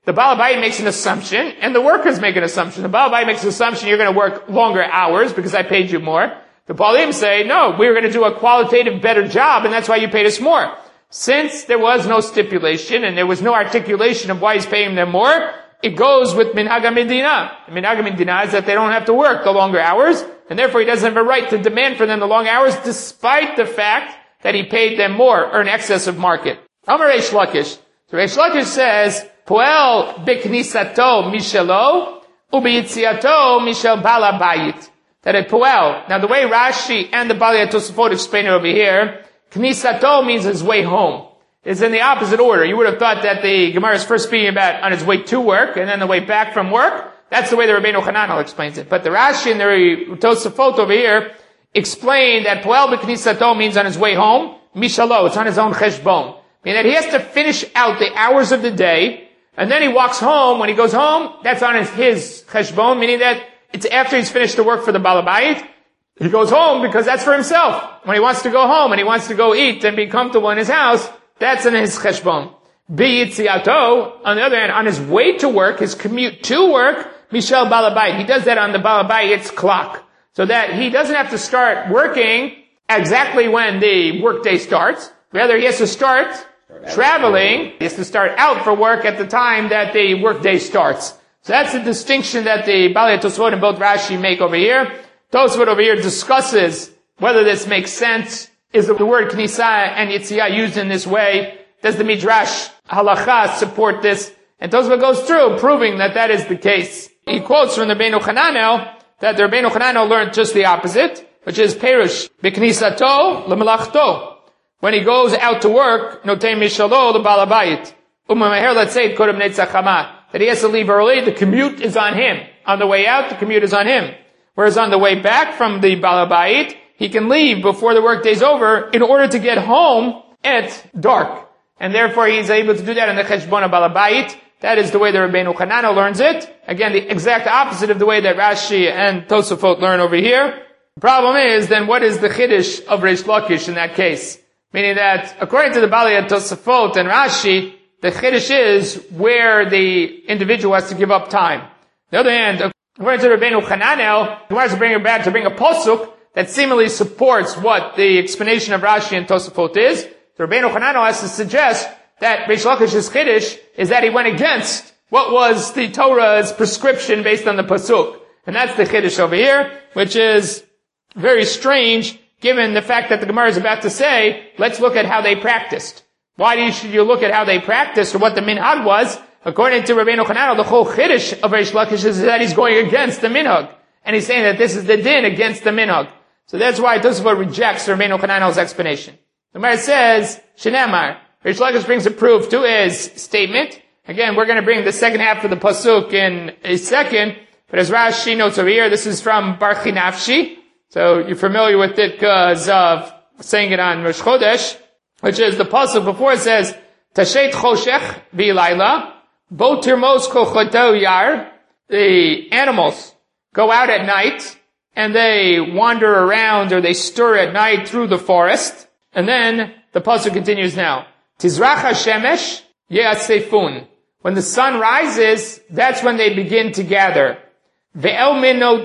the Baal Habayit makes an assumption, and the workers make an assumption. The Baal Habayit makes an assumption you're going to work longer hours because I paid you more. The Baalim say, no, we're going to do a qualitative better job, and that's why you paid us more. Since there was no stipulation, and there was no articulation of why he's paying them more, it goes with Minhag HaMedina. Minhag HaMedina is that they don't have to work the longer hours, and therefore he doesn't have a right to demand for them the long hours, despite the fact that he paid them more, or in excess of market. Amar Reish Lakish. So Reish Lakish says, Poel b'knisato mishelo, u'b'yitziato mishel Baal Habayit. That a Poel, now the way Rashi and the Bali Tosafot explain it over here, knisato means his way home. It's in the opposite order. You would have thought that the Gemara is first speaking about on his way to work, and then the way back from work. That's the way the Rabbeinu Hananel explains it. But the Rashi and the Tosafot over here explain that Poel b'knisato means on his way home, mishalo, it's on his own cheshbon. Meaning that he has to finish out the hours of the day, and then he walks home. When he goes home, that's on his cheshbon, meaning that it's after he's finished the work for the Baal Habayit. He goes home because that's for himself. When he wants to go home and he wants to go eat and be comfortable in his house, that's in his cheshbon. B'yitziato, on the other hand, on his way to work, his commute to work, Mishel Baal Habayit. He does that on the Baal Habayit's clock. So that he doesn't have to start working exactly when the workday starts. Rather, he has to start traveling. He has to start out for work at the time that the workday starts. So that's the distinction that the Bali Tosfot and both Rashi make over here. Tosfot over here discusses whether this makes sense. Is the word Knisa and Yitziyah used in this way? Does the Midrash Halacha support this? And Tosfot goes through proving that that is the case. He quotes from the Rabbeinu Hananel that the Rabbeinu Hananel learned just the opposite, which is Perush B'knisato l'melachto. When he goes out to work, Notei Mishalo l'Baal Habayit. U'mameher letzeit kodem netzachama. That he has to leave early, the commute is on him. On the way out, the commute is on him. Whereas on the way back from the Baal Habayit, he can leave before the workday's over in order to get home at dark. And therefore he's able to do that in the Cheshbon of Baal Habayit. That is the way the Rabbeinu Hananel learns it. Again, the exact opposite of the way that Rashi and Tosafot learn over here. The problem is, then what is the Chiddush of Reish Lakish in that case? Meaning that, according to the Bali Tosafot and Rashi, the Chiddush is where the individual has to give up time. On the other hand, according to Rabbeinu Hananel, he wants to bring a posuk that seemingly supports what the explanation of Rashi and Tosafot is. So Rabbeinu Hananel has to suggest that Reish Lakish's Chiddush is that he went against what was the Torah's prescription based on the pasuk. And that's the Chiddush over here, which is very strange given the fact that the Gemara is about to say, let's look at how they practiced. Why should you look at how they practiced or what the minhag was? According to Rabbeinu Hananel, the whole Chiddush of Reish Lakish is that he's going against the minhag. And he's saying that this is the din against the minhag. So that's why Tosafot rejects Rabbeinu Hananel's explanation. The Gemara says, Shenamar, Reish Lakish brings a proof to his statement. Again, we're going to bring the second half of the pasuk in a second. But as Rashi notes over here, this is from Barchi Nafshi. So you're familiar with it because of saying it on Rosh Chodesh, which is the pasuk before it says, Tashet choshech v'layla, bo tirmos kochoto yar. The animals go out at night, and they wander around, or they stir at night through the forest. And then the pasuk continues now. Tizrach hashemesh ye'asefun. When the sun rises, that's when they begin to gather. Ve'el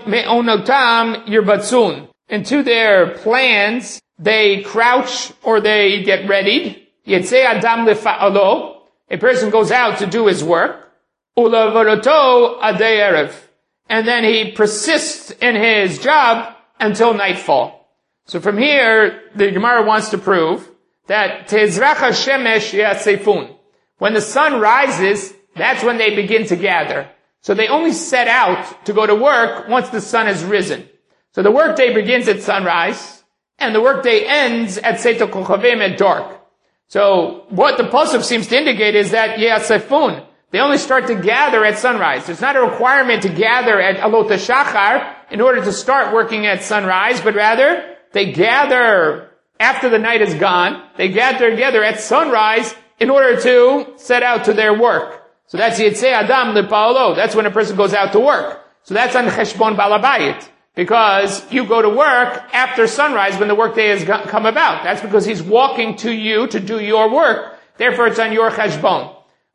me'onotam yirbatzun. And to their plans, they crouch or they get readied. Yetzei adam lefa'alo. A person goes out to do his work. Ulavaroto adei erev. And then he persists in his job until nightfall. So from here, the Gemara wants to prove that Tezrach HaShemesh Yasefun. When the sun rises, that's when they begin to gather. So they only set out to go to work once the sun has risen. So the workday begins at sunrise, and the workday ends at Seito Kochavim at dark. So what the pasuk seems to indicate is that Yasefun, they only start to gather at sunrise. There's not a requirement to gather at Alot HaShachar in order to start working at sunrise, but rather they gather after the night is gone. They gather together at sunrise in order to set out to their work. So that's Yitzei Adam L'Pa'alo. That's when a person goes out to work. So that's on Cheshbon Baal Habayit. Because you go to work after sunrise when the workday has come about. That's because he's walking to you to do your work. Therefore it's on your Cheshbon.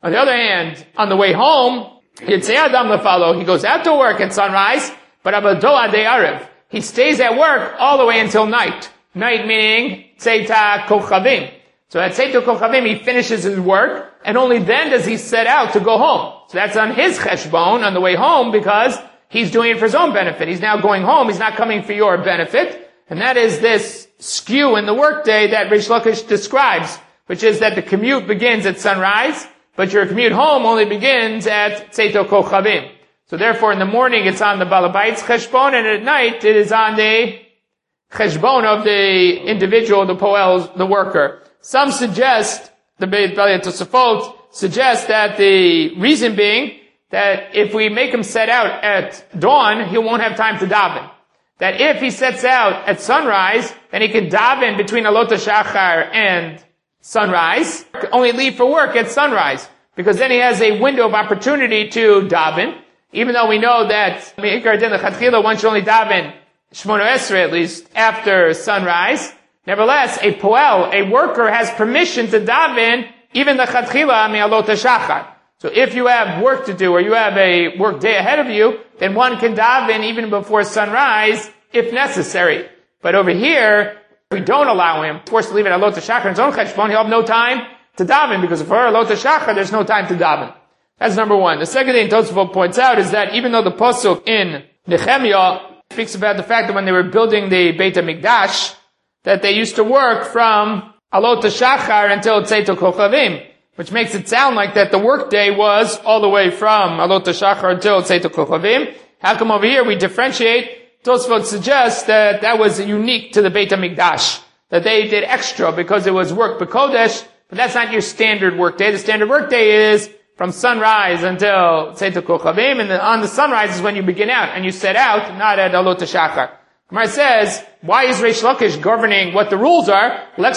On the other hand, on the way home, Yitzei Adam lefalo, he goes out to work at sunrise, but abado adei arev, he stays at work all the way until night. Night meaning Tzeta Kochavim. So at Tzeta Kochavim, he finishes his work, and only then does he set out to go home. So that's on his cheshbon, on the way home, because he's doing it for his own benefit. He's now going home, he's not coming for your benefit. And that is this skew in the workday that Rish Lakish describes, which is that the commute begins at sunrise, but your commute home only begins at Tzeta Kochavim. So therefore, in the morning, it's on the Balabait's cheshbon, and at night, it is on the cheshbon of the individual, the poel, the worker. Some suggest, the Beit Balei Tosafot suggests that the reason being that if we make him set out at dawn, he won't have time to daven. That if he sets out at sunrise, then he can daven between Alot HaShachar and sunrise, only leave for work at sunrise, because then he has a window of opportunity to daven, even though we know that Me'ikar Din L'Chatchila, one should only daven Shmona Esrei at least after sunrise. Nevertheless, a poel, a worker, has permission to daven even the L'Chatchila Me'alot HaShachar. So if you have work to do, or you have a work day ahead of you, then one can daven even before sunrise, if necessary. But over here, we don't allow him, forced to leave it at Alot HaShachar in his own cheshbon, he'll have no time to daven, because for Alot HaShachar, there's no time to daven. That's number one. The second thing Tosafot points out is that even though the pasuk in Nehemiah speaks about the fact that when they were building the Beit HaMikdash, that they used to work from Alot HaShachar until Tzeta Kochavim, which makes it sound like that the workday was all the way from Alot HaShachar until Tzeta Kochavim. How come over here we differentiate? Tosafot suggests that that was unique to the Beit HaMikdash, that they did extra because it was work b'kodesh, but that's not your standard workday. The standard workday is from sunrise until Tzeta Kochavim, and on the sunrise is when you begin out, and you set out, not at Alot HaShachar. Gemara says, why is Reish Lakish governing what the rules are? Let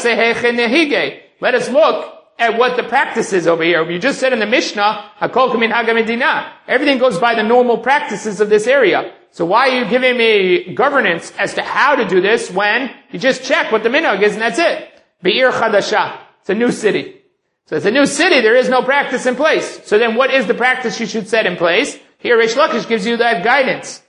us look at what the practice is over here. You just said in the Mishnah, Hakol K'minhag HaMedina. Everything goes by the normal practices of this area. So why are you giving me governance as to how to do this when you just check what the minhag is and that's it? Be'ir Chadasha. It's a new city. So it's a new city, there is no practice in place. So then what is the practice you should set in place? Here Reish Lakish gives you that guidance.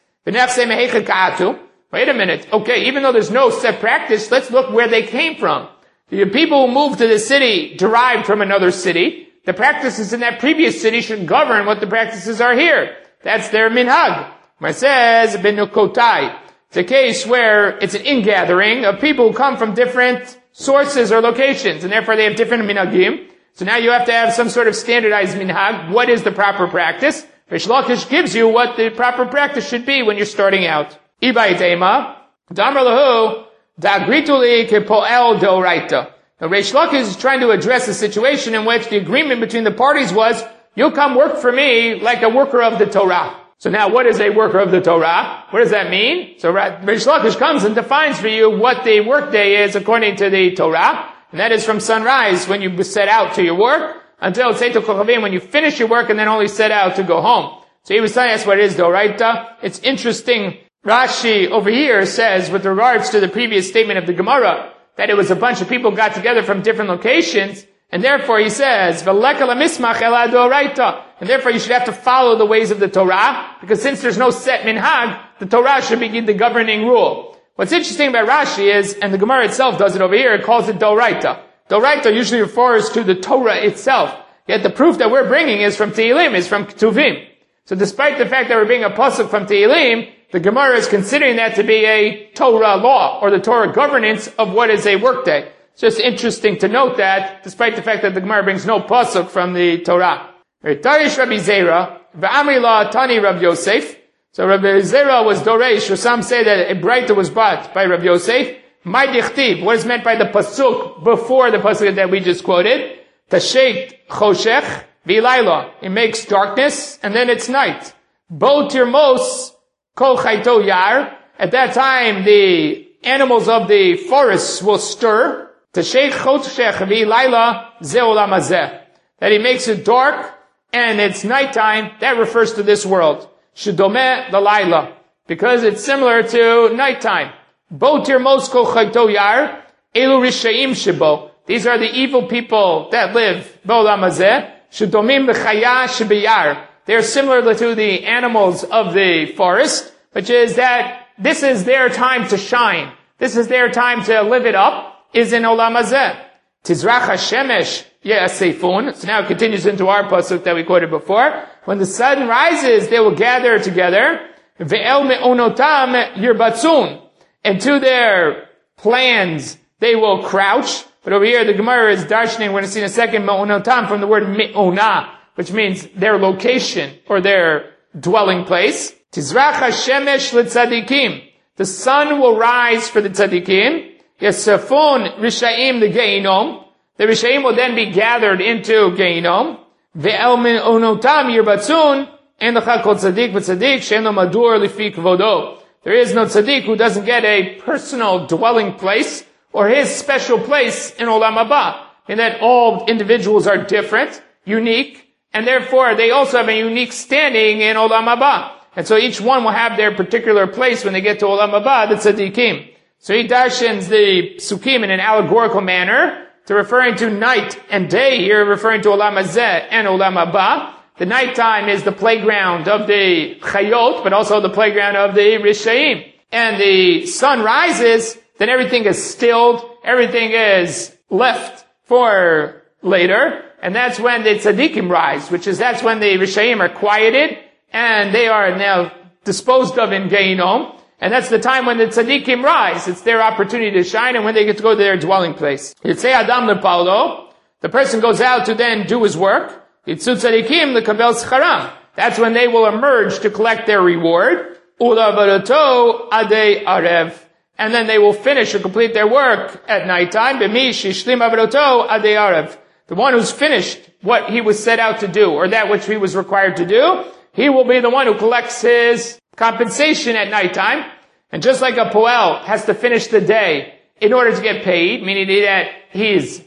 Wait a minute. Okay, even though there's no set practice, let's look where they came from. The people who moved to the city derived from another city. The practices in that previous city should govern what the practices are here. That's their minhag. It says, Benukotai. It's a case where it's an ingathering of people who come from different sources or locations, and therefore they have different minhagim. So now you have to have some sort of standardized minhag. What is the proper practice? Reish Lakish gives you what the proper practice should be when you're starting out. Ibai Dema, Damar Lahu, Da'agrituli kepoel doraita. Now Reish Lakish is trying to address a situation in which the agreement between the parties was, you'll come work for me like a worker of the Torah. So now what is a worker of the Torah? What does that mean? So Reish Lakish comes and defines for you what the workday is according to the Torah. And that is from sunrise when you set out to your work until Tzeta Kochavim when you finish your work and then only set out to go home. So he was telling us what it is Doraita. It's interesting. Rashi over here says with regards to the previous statement of the Gemara that it was a bunch of people got together from different locations, and therefore he says V'leka lamismach ela Doraita, and therefore you should have to follow the ways of the Torah, because since there's no set minhag, the Torah should be the governing rule. What's interesting about Rashi is, and the Gemara itself does it over here, it calls it Doraita. Doraita usually refers to the Torah itself. Yet the proof that we're bringing is from Tehillim, is from Ketuvim. So despite the fact that we're bringing a pasuk from Tehillim, the Gemara is considering that to be a Torah law, or the Torah governance of what is a workday. It's just interesting to note that, despite the fact that the Gemara brings no pasuk from the Torah. Tarish Rabbi Zera, V'amri la Tani Rabbi Yosef. So Rabbi Zera was Doresh, or some say that a Braita was brought by Rabbi Yosef. My dichtiv, what is meant by the pasuk before the pasuk that we just quoted? Tasheit choshech v'layla. It makes darkness, and then it's night. Bo tirmos kol chayto yar. At that time, the animals of the forests will stir. Tasheit choshech v'layla ze olam hazeh. That he makes it dark, and it's nighttime. That refers to this world. Shedome l'layla, because it's similar to nighttime. Bo tirmos kol chayto yar elu rishaim shebo. These are the evil people that live b'olam hazeh. Shedomim l'chaya shebiyar. They're similar to the animals of the forest, which is that this is their time to shine. This is their time to live it up, is in Olam Hazeh. Tizrach HaShemesh Ye'asefun. So now it continues into our pasuk that we quoted before. When the sun rises, they will gather together. Ve'el me'onotam yirbatzun. And to their plans, they will crouch. But over here, the Gemara is darshaning, we're going to see in a second, me'onotam from the word me'onah, which means their location or their dwelling place. Tizrach HaShemesh l'tzadikim. The sun will rise for the tzadikim. Yasafon Rishayim the Geinom. The Rishayim will then be gathered into Geinom. Ve'el min onotam yirbatzun. En lecha kol tzadik v'tzadik she'eno madur lifi kvodo. There is no tzaddik who doesn't get a personal dwelling place or his special place in Olam Haba. In that all individuals are different, unique, and therefore they also have a unique standing in Olam Haba. And so each one will have their particular place when they get to Olam Haba, the tzaddikim. So he darshans the psukim in an allegorical manner to referring to night and day here, referring to Olam Hazeh and Olam Haba. The nighttime is the playground of the chayot, but also the playground of the rishayim. And the sun rises, then everything is stilled, everything is left for later, and that's when the tzaddikim rise, that's when the rishayim are quieted, and they are now disposed of in Geinom. And that's the time when the tzaddikim rise. It's their opportunity to shine and when they get to go to their dwelling place. Yitzei Adam lepaulo. The person goes out to then do his work. Yitzu tzaddikim lekabel scharam. That's when they will emerge to collect their reward. Ula avadoto adei arev. And then they will finish or complete their work at nighttime. B'mi shishlim avadoto adei arev. The one who's finished what he was set out to do, or that which he was required to do, he will be the one who collects his compensation at nighttime. And just like a poel has to finish the day in order to get paid, meaning that his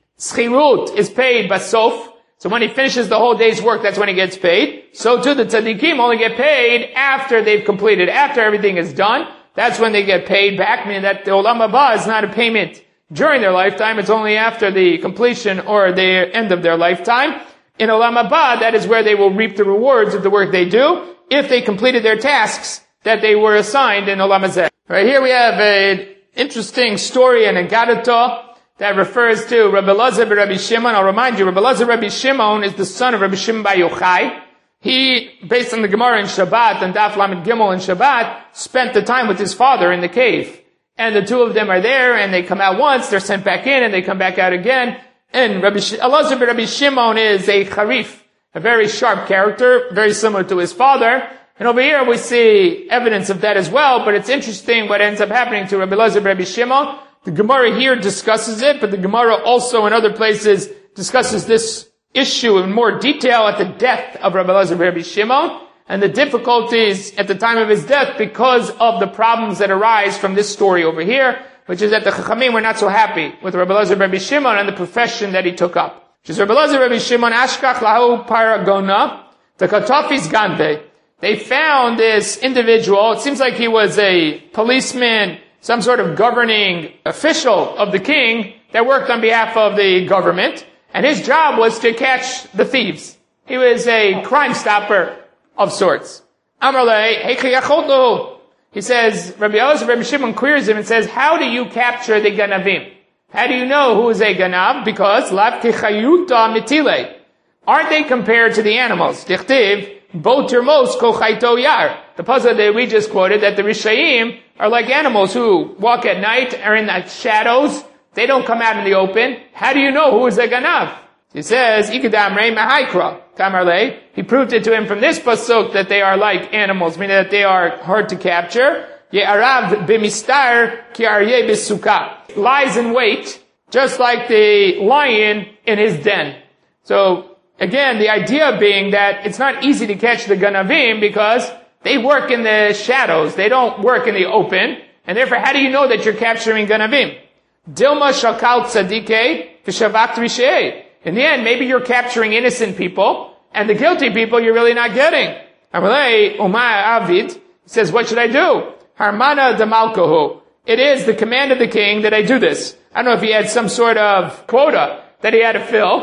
schirut is paid basof. So when he finishes the whole day's work, that's when he gets paid. So too the tzaddikim only get paid after they've completed, after everything is done. That's when they get paid back, meaning that the Olam Haba is not a payment during their lifetime. It's only after the completion or the end of their lifetime. In Olam Haba, that is where they will reap the rewards of the work they do, if they completed their tasks that they were assigned in Olam Hazeh. Right here we have an interesting story in Agadah that refers to Rabbi Elazar ben Rabbi Shimon. I'll remind you, Rabbi Elazar Rabbi Shimon is the son of Rabbi Shimon bar Yochai. He, based on the Gemara in Shabbat, and Daf Lamed Gimel in Shabbat, spent the time with his father in the cave. And the two of them are there, and they come out once, they're sent back in, and they come back out again. And Elazar ben Rabbi Shimon is a charif, a very sharp character, very similar to his father. And over here we see evidence of that as well, but it's interesting what ends up happening to Rabbi Elazar ben Rabbi Shimon. The Gemara here discusses it, but the Gemara also in other places discusses this issue in more detail at the death of Rabbi Elazar ben Rabbi Shimon, and the difficulties at the time of his death because of the problems that arise from this story over here, which is that the Chachamim were not so happy with Rabbi Elazar ben Rabbi Shimon and the profession that he took up. Which is Rabbi Elazar ben Rabbi Shimon, Ashkach lahu paragona, the Katafis Gande. They found this individual, it seems like he was a policeman, some sort of governing official of the king that worked on behalf of the government, and his job was to catch the thieves. He was a crime stopper of sorts. Amrle, Heikayachotlu. He says, Rabbi Elazar ben Rabbi Shimon queries him and says, how do you capture the ganavim? How do you know who is a ganav? Because lav kichayuta mitile. Aren't they compared to the animals? Dichtiv, bo termos kol chayto yar. The pasuk that we just quoted, that the Rishayim are like animals who walk at night, are in the shadows. They don't come out in the open. How do you know who is a ganav? He says, Ikadamrei mahaikra. Tamarle. He proved it to him from this pasuk that they are like animals, meaning that they are hard to capture. Ye'arav b'mistar ki aryeh b'sukkah. Lies in wait, just like the lion in his den. So, again, the idea being that it's not easy to catch the ganavim because they work in the shadows. They don't work in the open. And therefore, how do you know that you're capturing ganavim? Dilma shakal tzadike v'shavakt rishei. In the end, maybe you're capturing innocent people, and the guilty people you're really not getting. Amalei umay avid. He says, what should I do? Harmana demalkohu. It is the command of the king that I do this. I don't know if he had some sort of quota that he had to fill,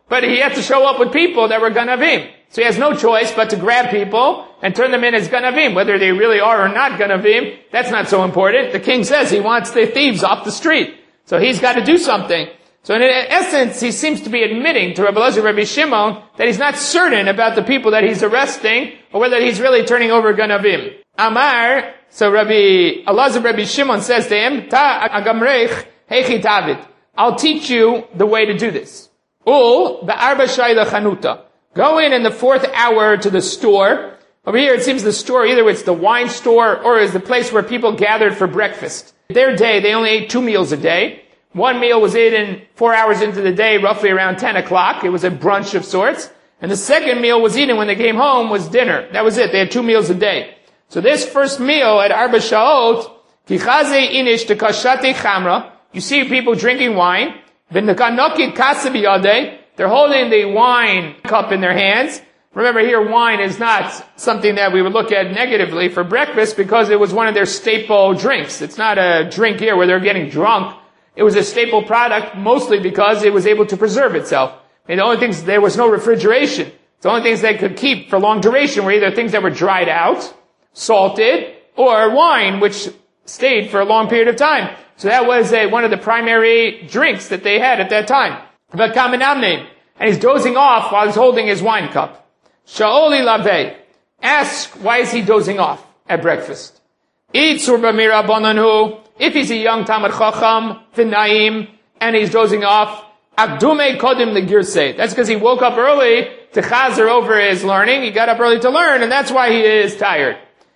But he had to show up with people that were ganavim. So he has no choice but to grab people and turn them in as ganavim. Whether they really are or not ganavim, that's not so important. The king says he wants the thieves off the street. So he's got to do something. So in essence, he seems to be admitting to Rabbi Elazar Rabbi Shimon that he's not certain about the people that he's arresting or whether he's really turning over ganavim. Amar, so Rabbi Elazar Rabbi Shimon says to him, Ta agamreich hechi David. I'll teach you the way to do this. Ul ba'arba shayla chanuta. Go in the 4th hour to the store. Over here it seems the store, either it's the wine store or is the place where people gathered for breakfast. Their day, they only ate 2 meals a day. One meal was eaten 4 hours into the day, roughly around 10 o'clock. It was a brunch of sorts. And the second meal was eaten when they came home was dinner. That was it. They had 2 meals a day. So this first meal at Arba Sha'ot, Kichaze inish to kashate chamra. You see people drinking wine. V'nekanokit kasabiyade. They're holding the wine cup in their hands. Remember here, wine is not something that we would look at negatively for breakfast because it was one of their staple drinks. It's not a drink here where they're getting drunk. It was a staple product mostly because it was able to preserve itself. And the only things, there was no refrigeration. The only things they could keep for long duration were either things that were dried out, salted, or wine, which stayed for a long period of time. So that was one of the primary drinks that they had at that time. And he's dozing off while he's holding his wine cup. Sha'oli lavei. Ask, why is he dozing off at breakfast? If he's a young Talmid Chacham, V'naim, and he's dozing off, Abdume kodim legirsei. That's because he woke up early to chazer over his learning. He got up early to learn, and that's why he is tired.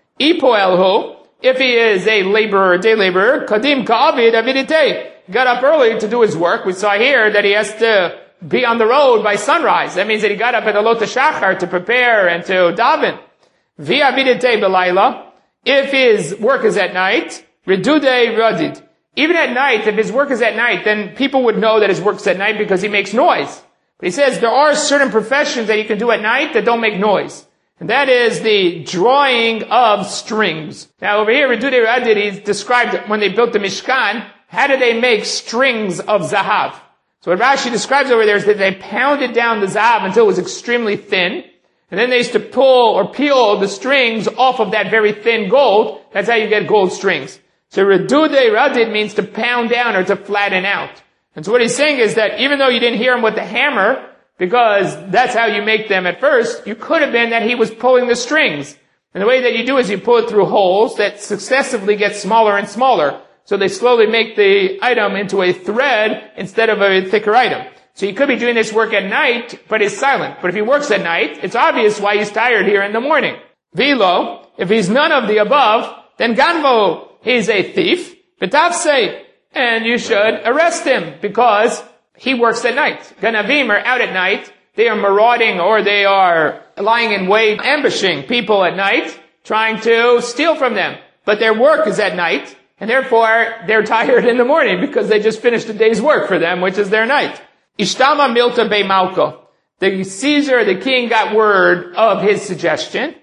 Ipoelhu, if he is a laborer, day laborer, kadim ka'avid avidite. He got up early to do his work. We saw here that he has to be on the road by sunrise. That means that he got up at Alot HaShachar to prepare and to daven. V'avidite belayla. If his work is at night, redude radid. Even at night, if his work is at night, then people would know that his work's at night because he makes noise. But he says there are certain professions that you can do at night that don't make noise. And that is the drawing of strings. Now over here, Redude Radid, he's described when they built the Mishkan, how did they make strings of Zahav? So what Rashi describes over there is that they pounded down the Zahav until it was extremely thin. And then they used to pull or peel the strings off of that very thin gold. That's how you get gold strings. So Redude Radid means to pound down or to flatten out. And so what he's saying is that even though you didn't hear him with the hammer, because that's how you make them at first, you could have been that he was pulling the strings. And the way that you do is you pull it through holes that successively get smaller and smaller. So they slowly make the item into a thread instead of a thicker item. So he could be doing this work at night, but he's silent. But if he works at night, it's obvious why he's tired here in the morning. Vilo, if he's none of the above, then Ganvo, he's a thief. Betafse, and you should arrest him because he works at night. Ganavim are out at night. They are marauding or they are lying in wait, ambushing people at night, trying to steal from them. But their work is at night, and therefore they're tired in the morning because they just finished a day's work for them, which is their night. Ishtama milta be malko. The Caesar, the king, got word of his suggestion.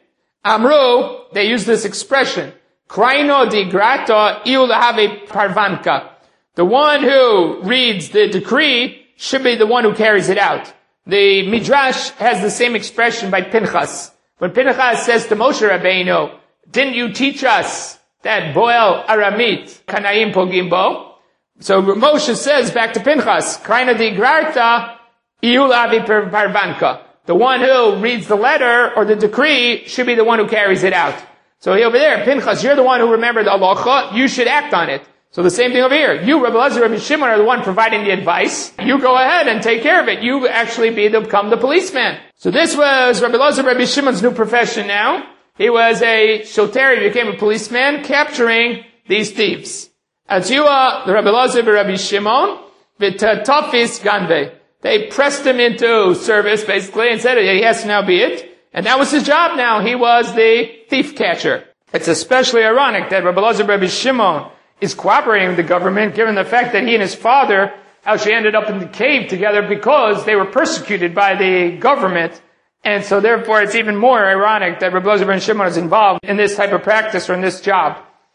Amru, they use this expression, Kraino di grata iulahave parvanka. The one who reads the decree should be the one who carries it out. The Midrash has the same expression by Pinchas. When Pinchas says to Moshe Rabbeinu, didn't you teach us that boel aramit kanaim pogimbo? So Moshe says back to Pinchas, Kraina di grarta iulavi parvanka. The one who reads the letter or the decree should be the one who carries it out. So over there, Pinchas, you're the one who remembered the halacha, you should act on it. So the same thing over here. You, Rabbi Elazar, Rabbi Shimon, are the one providing the advice. You go ahead and take care of it. You actually become the policeman. So this was Rabbi Elazar, Rabbi Shimon's new profession now. He was a shoter, he became a policeman, capturing these thieves. Atzua, the Rabbi Elazar, Rabbi Shimon, v'tatafis ganve. They pressed him into service, basically, and said he has to now be it. And that was his job now. He was the thief catcher. It's especially ironic that Rabbi Elazar, Rabbi Shimon is cooperating with the government, given the fact that he and his father actually ended up in the cave together because they were persecuted by the government. And so therefore it's even more ironic that Rabbi Elazar ben Shimon is involved in this type of practice or in this job.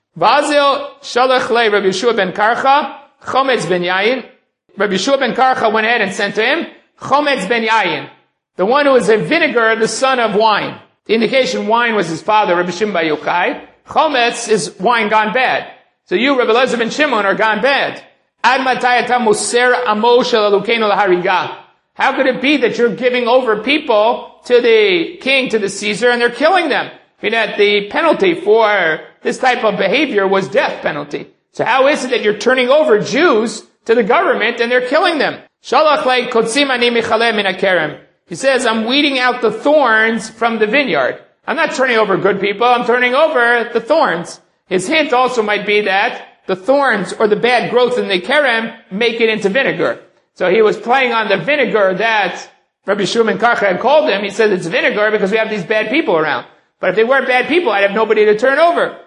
Vazil shalach le Rabbi Yeshua ben Karcha, chometz ben yayin. Rabbi Yeshua ben Karcha went ahead and sent to him Chometz ben Yayin, the one who is a vinegar, the son of wine. The indication wine was his father, Rabbi Shimon bar Yochai. Chometz is wine gone bad. So you, Rabbi Elazar ben Shimon, are gone bad. Ad matay ata moser amo shel Elokeinu lahariga. How could it be that you're giving over people to the king, to the Caesar, and they're killing them? I mean, that the penalty for this type of behavior was death penalty. So how is it that you're turning over Jews to the government and they're killing them? Shalach lei kotzim ani michaleh min hakerem. He says, I'm weeding out the thorns from the vineyard. I'm not turning over good people, I'm turning over the thorns. His hint also might be that the thorns or the bad growth in the kerem make it into vinegar. So he was playing on the vinegar that Rabbi Shimon ben Karcha had called him. He said it's vinegar because we have these bad people around. But if they weren't bad people, I'd have nobody to turn over.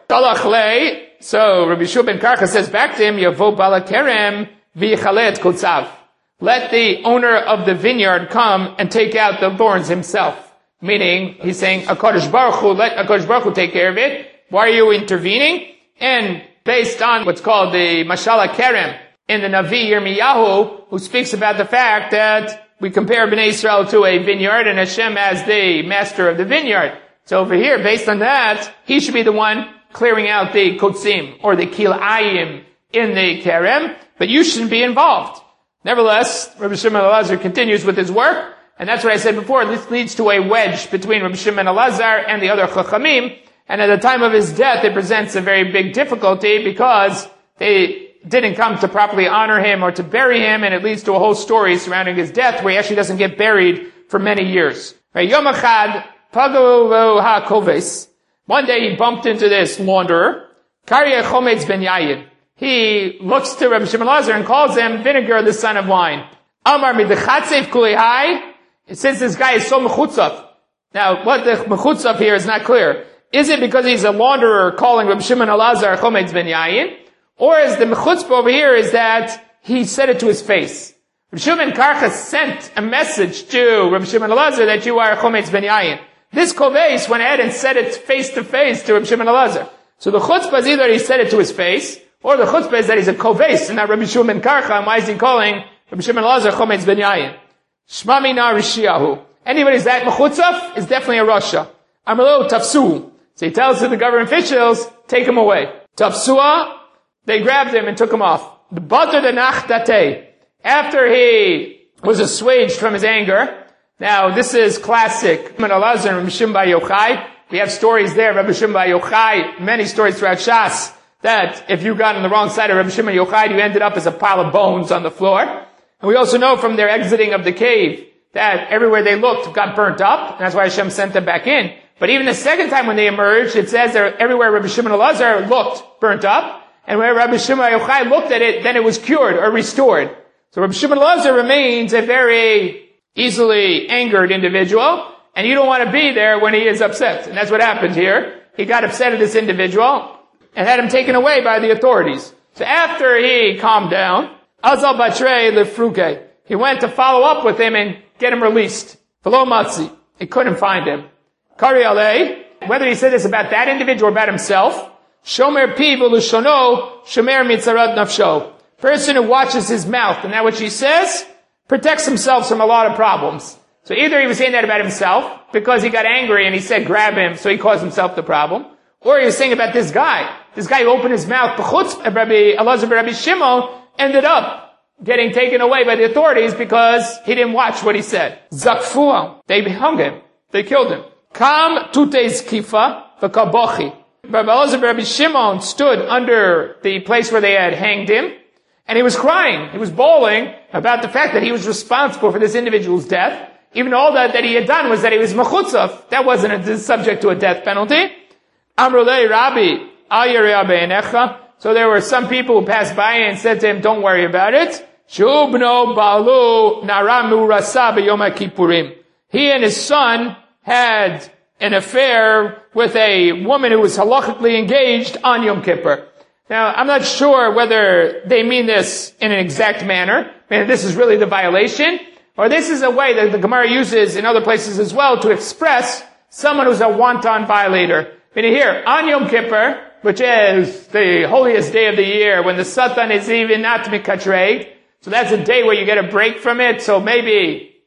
So Rabbi Shimon ben Karcha says back to him, Yavo bala kerem v'yichalet kotzav. Let the owner of the vineyard come and take out the thorns himself. Meaning, he's saying, HaKadosh Baruch Hu, let HaKadosh Baruch Hu take care of it. Why are you intervening? And based on what's called the Mashal HaKerem in the Navi Yirmiyahu, who speaks about the fact that we compare Bnei Israel to a vineyard and Hashem as the master of the vineyard. So over here, based on that, he should be the one clearing out the kotzim or the kil'ayim in the kerem, but you shouldn't be involved. Nevertheless, Rabbi Shimon Elazar continues with his work, and that's what I said before. This leads to a wedge between Rabbi Shimon Elazar and the other Chachamim, and at the time of his death, it presents a very big difficulty because they didn't come to properly honor him or to bury him, and it leads to a whole story surrounding his death where he actually doesn't get buried for many years. Yom Echad, Pagav HaKoves. One day he bumped into this launderer, Karye Chometz ben Yayin. He looks to Rabbi Shimon Elazar and calls him vinegar, the son of wine. Amar midechatzev kulihai. Since this guy is so mechutzav. Now, what the mechutzav here is not clear. Is it because he's a launderer calling Rabbi Shimon Elazar Chometz ben Yayin? Or is the mechutzpah over here is that he said it to his face? Rabbi Shimon ben Karcha sent a message to Rabbi Shimon Elazar that you are Chometz ben Yayin. This koves went ahead and said it face to face to Rabbi Shimon Elazar. So the chutzpah is either he said it to his face, or the chutzpah is that he's a koves and not Rabbi Shimon ben Karcha. And why is he calling Rabbi Shimon Elazar Chometz ben Yayin? Shma mina rishiyahu. Anybody who's that mechutzaf is definitely a rasha. Amalo tafsu. So he tells to the government officials, take him away. Tafsua, they grabbed him and took him off. The bater the nachdate. After he was assuaged from his anger. Now, this is classic. Rabbi Elazar and Rabbi Shimon bar Yochai. We have stories there. Rabbi Shimon bar Yochai, many stories throughout Shas, that if you got on the wrong side of Rabbi Shimon bar Yochai, you ended up as a pile of bones on the floor. And we also know from their exiting of the cave that everywhere they looked got burnt up. And that's why Hashem sent them back in. But even the second time when they emerged, it says that everywhere Rabbi Shimon Elazar looked burnt up. And where Rabbi Shimon bar Yochai looked at it, then it was cured or restored. So Rabbi Shimon Elazar remains a very easily angered individual, and you don't want to be there when he is upset. And that's what happened here. He got upset at this individual and had him taken away by the authorities. So after he calmed down, Azal Batre Lefruke, he went to follow up with him and get him released. V'lo matzi, he couldn't find him. Kari alei, whether he said this about that individual or about himself, Shomer piv u'lushono, shomer mitzarat nafsho. Person who watches his mouth, and that what he says, protects himself from a lot of problems. So either he was saying that about himself, because he got angry and he said grab him, so he caused himself the problem, or he was saying about this guy. This guy who opened his mouth, Rabbi Elazar and Rabbi Shimon, ended up getting taken away by the authorities because he didn't watch what he said. Zakfuah. They hung him. They killed him. Kam tutes kifa v'kabochi. Rabbi Elazar and Rabbi Shimon stood under the place where they had hanged him, and he was crying. He was bawling about the fact that he was responsible for this individual's death. Even all that he had done was that he was mechutzaf. That wasn't subject to a death penalty. Amrulei Rabbi, ayirei beinecha. So there were some people who passed by and said to him, don't worry about it. Shubno balu naramu rasa b'yom kippurim. He and his son had an affair with a woman who was halachically engaged on Yom Kippur. Now, I'm not sure whether they mean this in an exact manner. I mean, this is really the violation, or this is a way that the Gemara uses in other places as well to express someone who's a wanton violator. Meaning here, on Yom Kippur, which is the holiest day of the year, when the Satan is even not mikatreid, so that's a day where you get a break from it, so maybe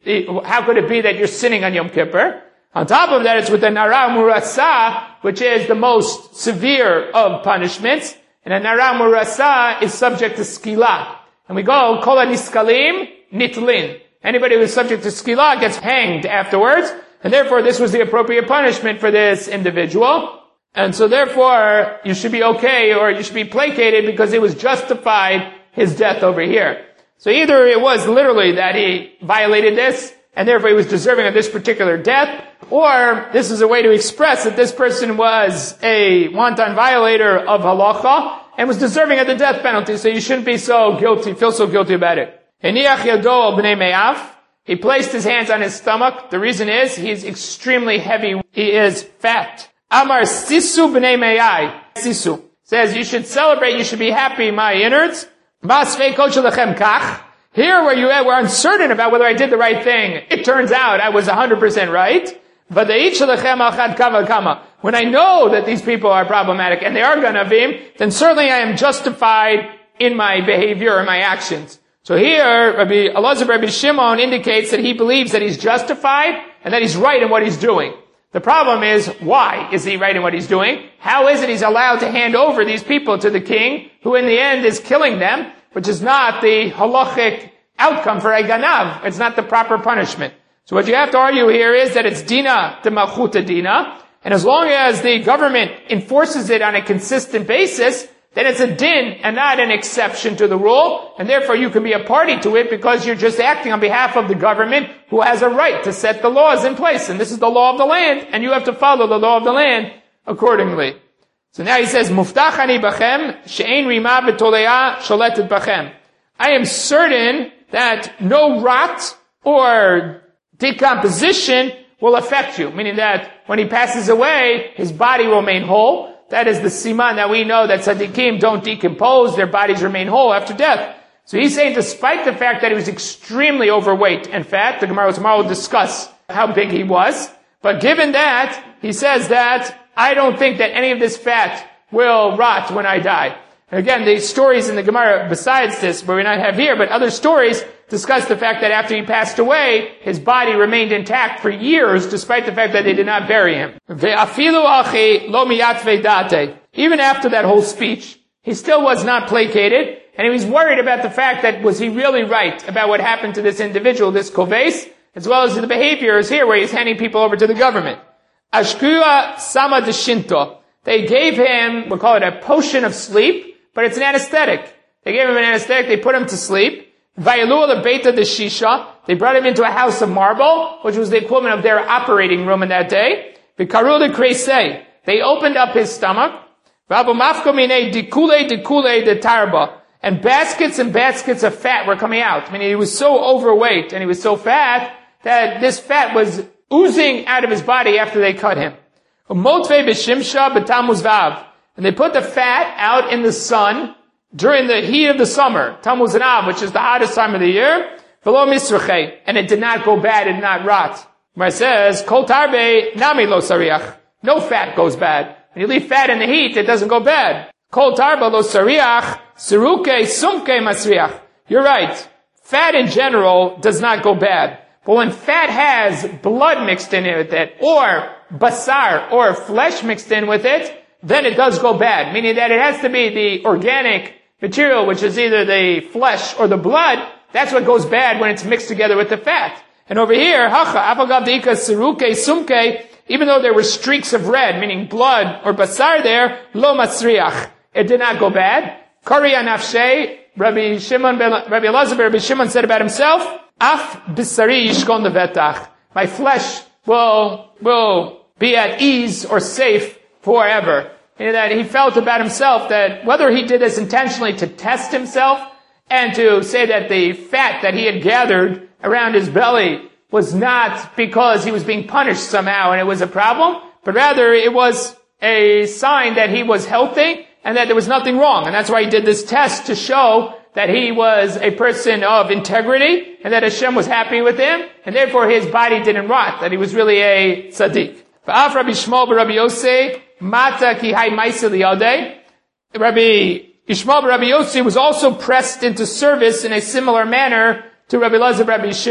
how could it be that you're sinning on Yom Kippur? On top of that, it's with the Nara Murasa, which is the most severe of punishments. And a Nara Murasa is subject to skila. And we go, Kol niskalim nitlin. Anybody who is subject to skila gets hanged afterwards. And therefore, this was the appropriate punishment for this individual. And so therefore, you should be okay, or you should be placated because it was justified his death over here. So either it was literally that he violated this, and therefore he was deserving of this particular death, or this is a way to express that this person was a wanton violator of halacha, and was deserving of the death penalty, so you shouldn't be so guilty, feel so guilty about it. He placed his hands on his stomach. The reason is, he's extremely heavy. He is fat. Amar Sisu b'nei Me'ai. Sisu says, you should celebrate, you should be happy, my innards. Here where we're uncertain about whether I did the right thing. It turns out I was 100% right. But when I know that these people are problematic and they are ganavim, then certainly I am justified in my behavior or my actions. So here, Rabbi Elazar Rabbi Shimon indicates that he believes that he's justified and that he's right in what he's doing. The problem is, why is he right in what he's doing? How is it he's allowed to hand over these people to the king, who in the end is killing them, which is not the halachic outcome for a ganav. It's not the proper punishment. So what you have to argue here is that it's dina de malchuta dina, and as long as the government enforces it on a consistent basis, then it's a din and not an exception to the rule, and therefore you can be a party to it because you're just acting on behalf of the government who has a right to set the laws in place. And this is the law of the land, and you have to follow the law of the land accordingly. So now he says, Muftachani bachem, she'ein rima b'tolea sholetet bachem. I am certain that no rot or decomposition will affect you, meaning that when he passes away, his body will remain whole. That is the siman that we know that tzaddikim don't decompose, their bodies remain whole after death. So he's saying despite the fact that he was extremely overweight and fat, the Gemara tomorrow will discuss how big he was, but given that, he says that I don't think that any of this fat will rot when I die. And again, the stories in the Gemara besides this, but we not have here, but other stories discuss the fact that after he passed away, his body remained intact for years, despite the fact that they did not bury him. Even after that whole speech, he still was not placated, and he was worried about the fact that was he really right about what happened to this individual, this koves, as well as the behaviors here where he's handing people over to the government. Ashkua sama de shinto. They gave him, we'll call it a potion of sleep, but it's an anesthetic. They gave him an anesthetic, they put him to sleep. Vayalu the beta de shisha. They brought him into a house of marble, which was the equivalent of their operating room in that day. Vikaru de kreisei. They opened up his stomach. Vabu mafko mine dikule de tarba. And baskets of fat were coming out. I mean, he was so overweight and he was so fat that this fat was oozing out of his body after they cut him. And they put the fat out in the sun during the heat of the summer, Tammuz and Av, which is the hottest time of the year, and it did not go bad, it did not rot. Where it says, Kol tarbe nami lo sariach. No fat goes bad. When you leave fat in the heat, it doesn't go bad. Kol tarba lo sariach, siruke sumke masriach. You're right. Fat in general does not go bad. But when fat has blood mixed in with it, or basar, or flesh mixed in with it, then it does go bad. Meaning that it has to be the organic material, which is either the flesh or the blood. That's what goes bad when it's mixed together with the fat. And over here, even though there were streaks of red, meaning blood or basar there, lo masriach. It did not go bad. Kari anafshe, Rabbi Elazar, Rabbi Shimon said about himself, Af bisari yishkon levetach. My flesh will be at ease or safe forever. And that he felt about himself that whether he did this intentionally to test himself and to say that the fat that he had gathered around his belly was not because he was being punished somehow and it was a problem, but rather it was a sign that he was healthy and that there was nothing wrong. And that's why he did this test to show that he was a person of integrity and that Hashem was happy with him, and therefore his body didn't rot, that he was really a tzaddik. V'af Rabbi Shmuel b'Rabbi Yossi, mata ki hai ma'aseh liyadeh. Rabbi Ishmael b'Rabbi Yossi was also pressed into service in a similar manner to Rabbi Elazar b'Rabbi Shimon.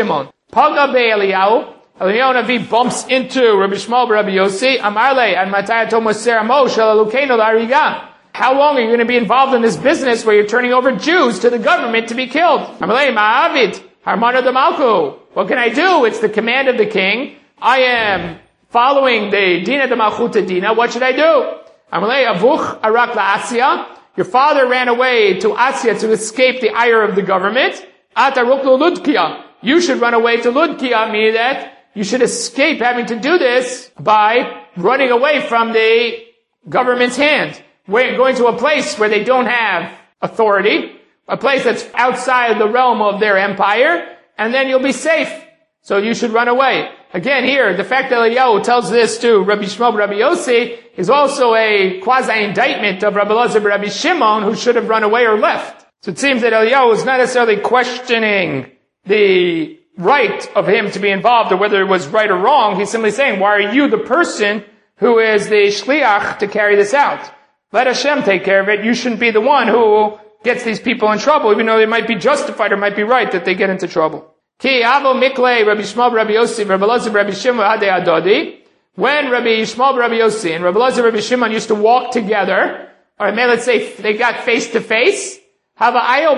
Paga be'Eliyahu. Eliyahu Navi bumps into Rabbi Shmuel Rabbi Yossi. Amarle and Mataya Tomoser Amo Shalalukeno Lariga. How long are you going to be involved in this business where you're turning over Jews to the government to be killed? Amarle Ma'avid Harmana Damalku. What can I do? It's the command of the king. I am following the Dina de Malchuta Dina. What should I do? Amarle Avuch Arak LaAsya. Your father ran away to Asya to escape the ire of the government. Ataruk Ludkia. You should run away to Ludkia, meaning that you should escape having to do this by running away from the government's hand. Going to a place where they don't have authority, a place that's outside the realm of their empire, and then you'll be safe. So you should run away. Again, here, the fact that Eliyahu tells this to Rabbi Shmuel Rabbi Yossi is also a quasi-indictment of Rabbi Elazar Rabbi Shimon, who should have run away or left. So it seems that Eliyahu is not necessarily questioning the right of him to be involved or whether it was right or wrong. He's simply saying, why are you the person who is the shliach to carry this out? Let Hashem take care of it. You shouldn't be the one who gets these people in trouble, even though they might be justified or might be right that they get into trouble. Ki avo mikle Rabbi Shmuel Rabbi Yossi Rabbi Elazar Rabbi Shimon hade adodi. When Rabbi Shmuel Rabbi Yossi and Rabbi Elazar Rabbi Shimon used to walk together, or maybe let's say they got face to face, a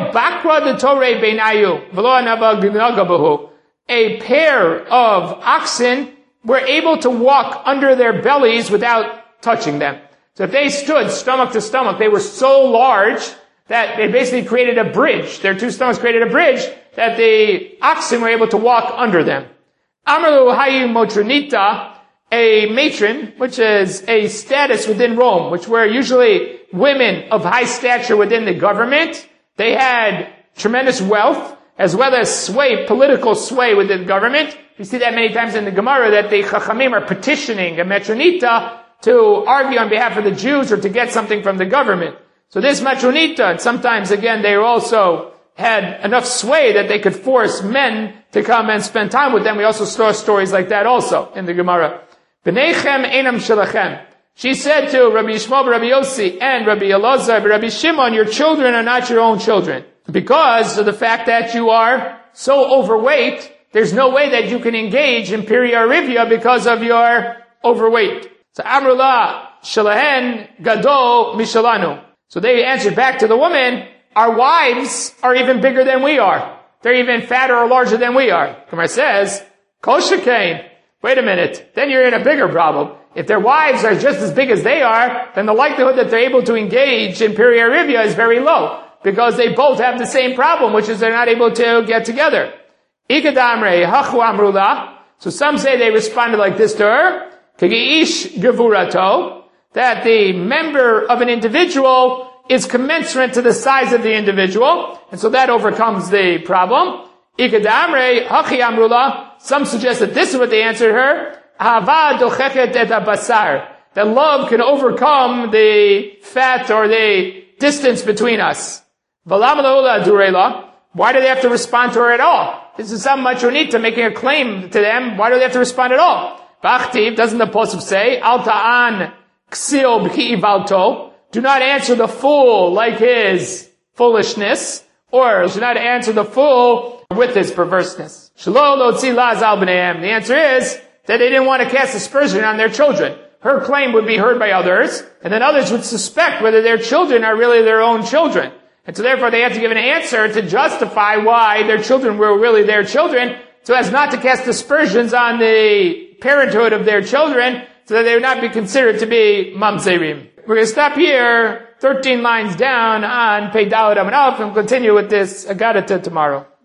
pair of oxen were able to walk under their bellies without touching them. So if they stood stomach to stomach, they were so large that they basically created a bridge. Their two stomachs created a bridge that the oxen were able to walk under them. Amaru hayu motronita, a matron, which is a status within Rome, which were usually women of high stature within the government. They had tremendous wealth, as well as sway, political sway within the government. We see that many times in the Gemara that the Chachamim are petitioning a matronita to argue on behalf of the Jews or to get something from the government. So this matronita, sometimes again, they also had enough sway that they could force men to come and spend time with them. We also saw stories like that also in the Gemara. B'neichem einam shelachem. She said to Rabbi Shmuel, Rabbi Yossi, and Rabbi Elazar, Rabbi Shimon, your children are not your own children. Because of the fact that you are so overweight, there's no way that you can engage in Pirya Rivya because of your overweight. So Amrullah, Shalahen, Gado, Mishalanu. So they answered back to the woman, our wives are even bigger than we are. They're even fatter or larger than we are. Gemara says, Kol Shekain. Wait a minute, then you're in a bigger problem. If their wives are just as big as they are, then the likelihood that they're able to engage in Pirya Rivya is very low, because they both have the same problem, which is they're not able to get together. Ikadamre hachu amrula. So some say they responded like this to her, Kagiish gevurato, that the member of an individual is commensurate to the size of the individual, and so that overcomes the problem. Ikadamre hachi amrula. Some suggest that this is what they answered her. Ahava dochechet et habasar. That love can overcome the fat or the distance between us. V'lam la'ula durela. Why do they have to respond to her at all? This is some matronita making a claim to them. Why do they have to respond at all? B'achtiv, doesn't the Pasuk say, Al ta'an ksil b'ki'ivalto. Do not answer the fool like his foolishness, or do not answer the fool with his perverseness. Shelo lo tzi laz al b'neihem. The answer is that they didn't want to cast aspersion on their children. Her claim would be heard by others, and then others would suspect whether their children are really their own children. And so therefore they had to give an answer to justify why their children were really their children, so as not to cast aspersions on the parenthood of their children, so that they would not be considered to be mamzerim. We're going to stop here, 13 lines down on Pei Daled Amud Aleph, and continue with this Agadata tomorrow.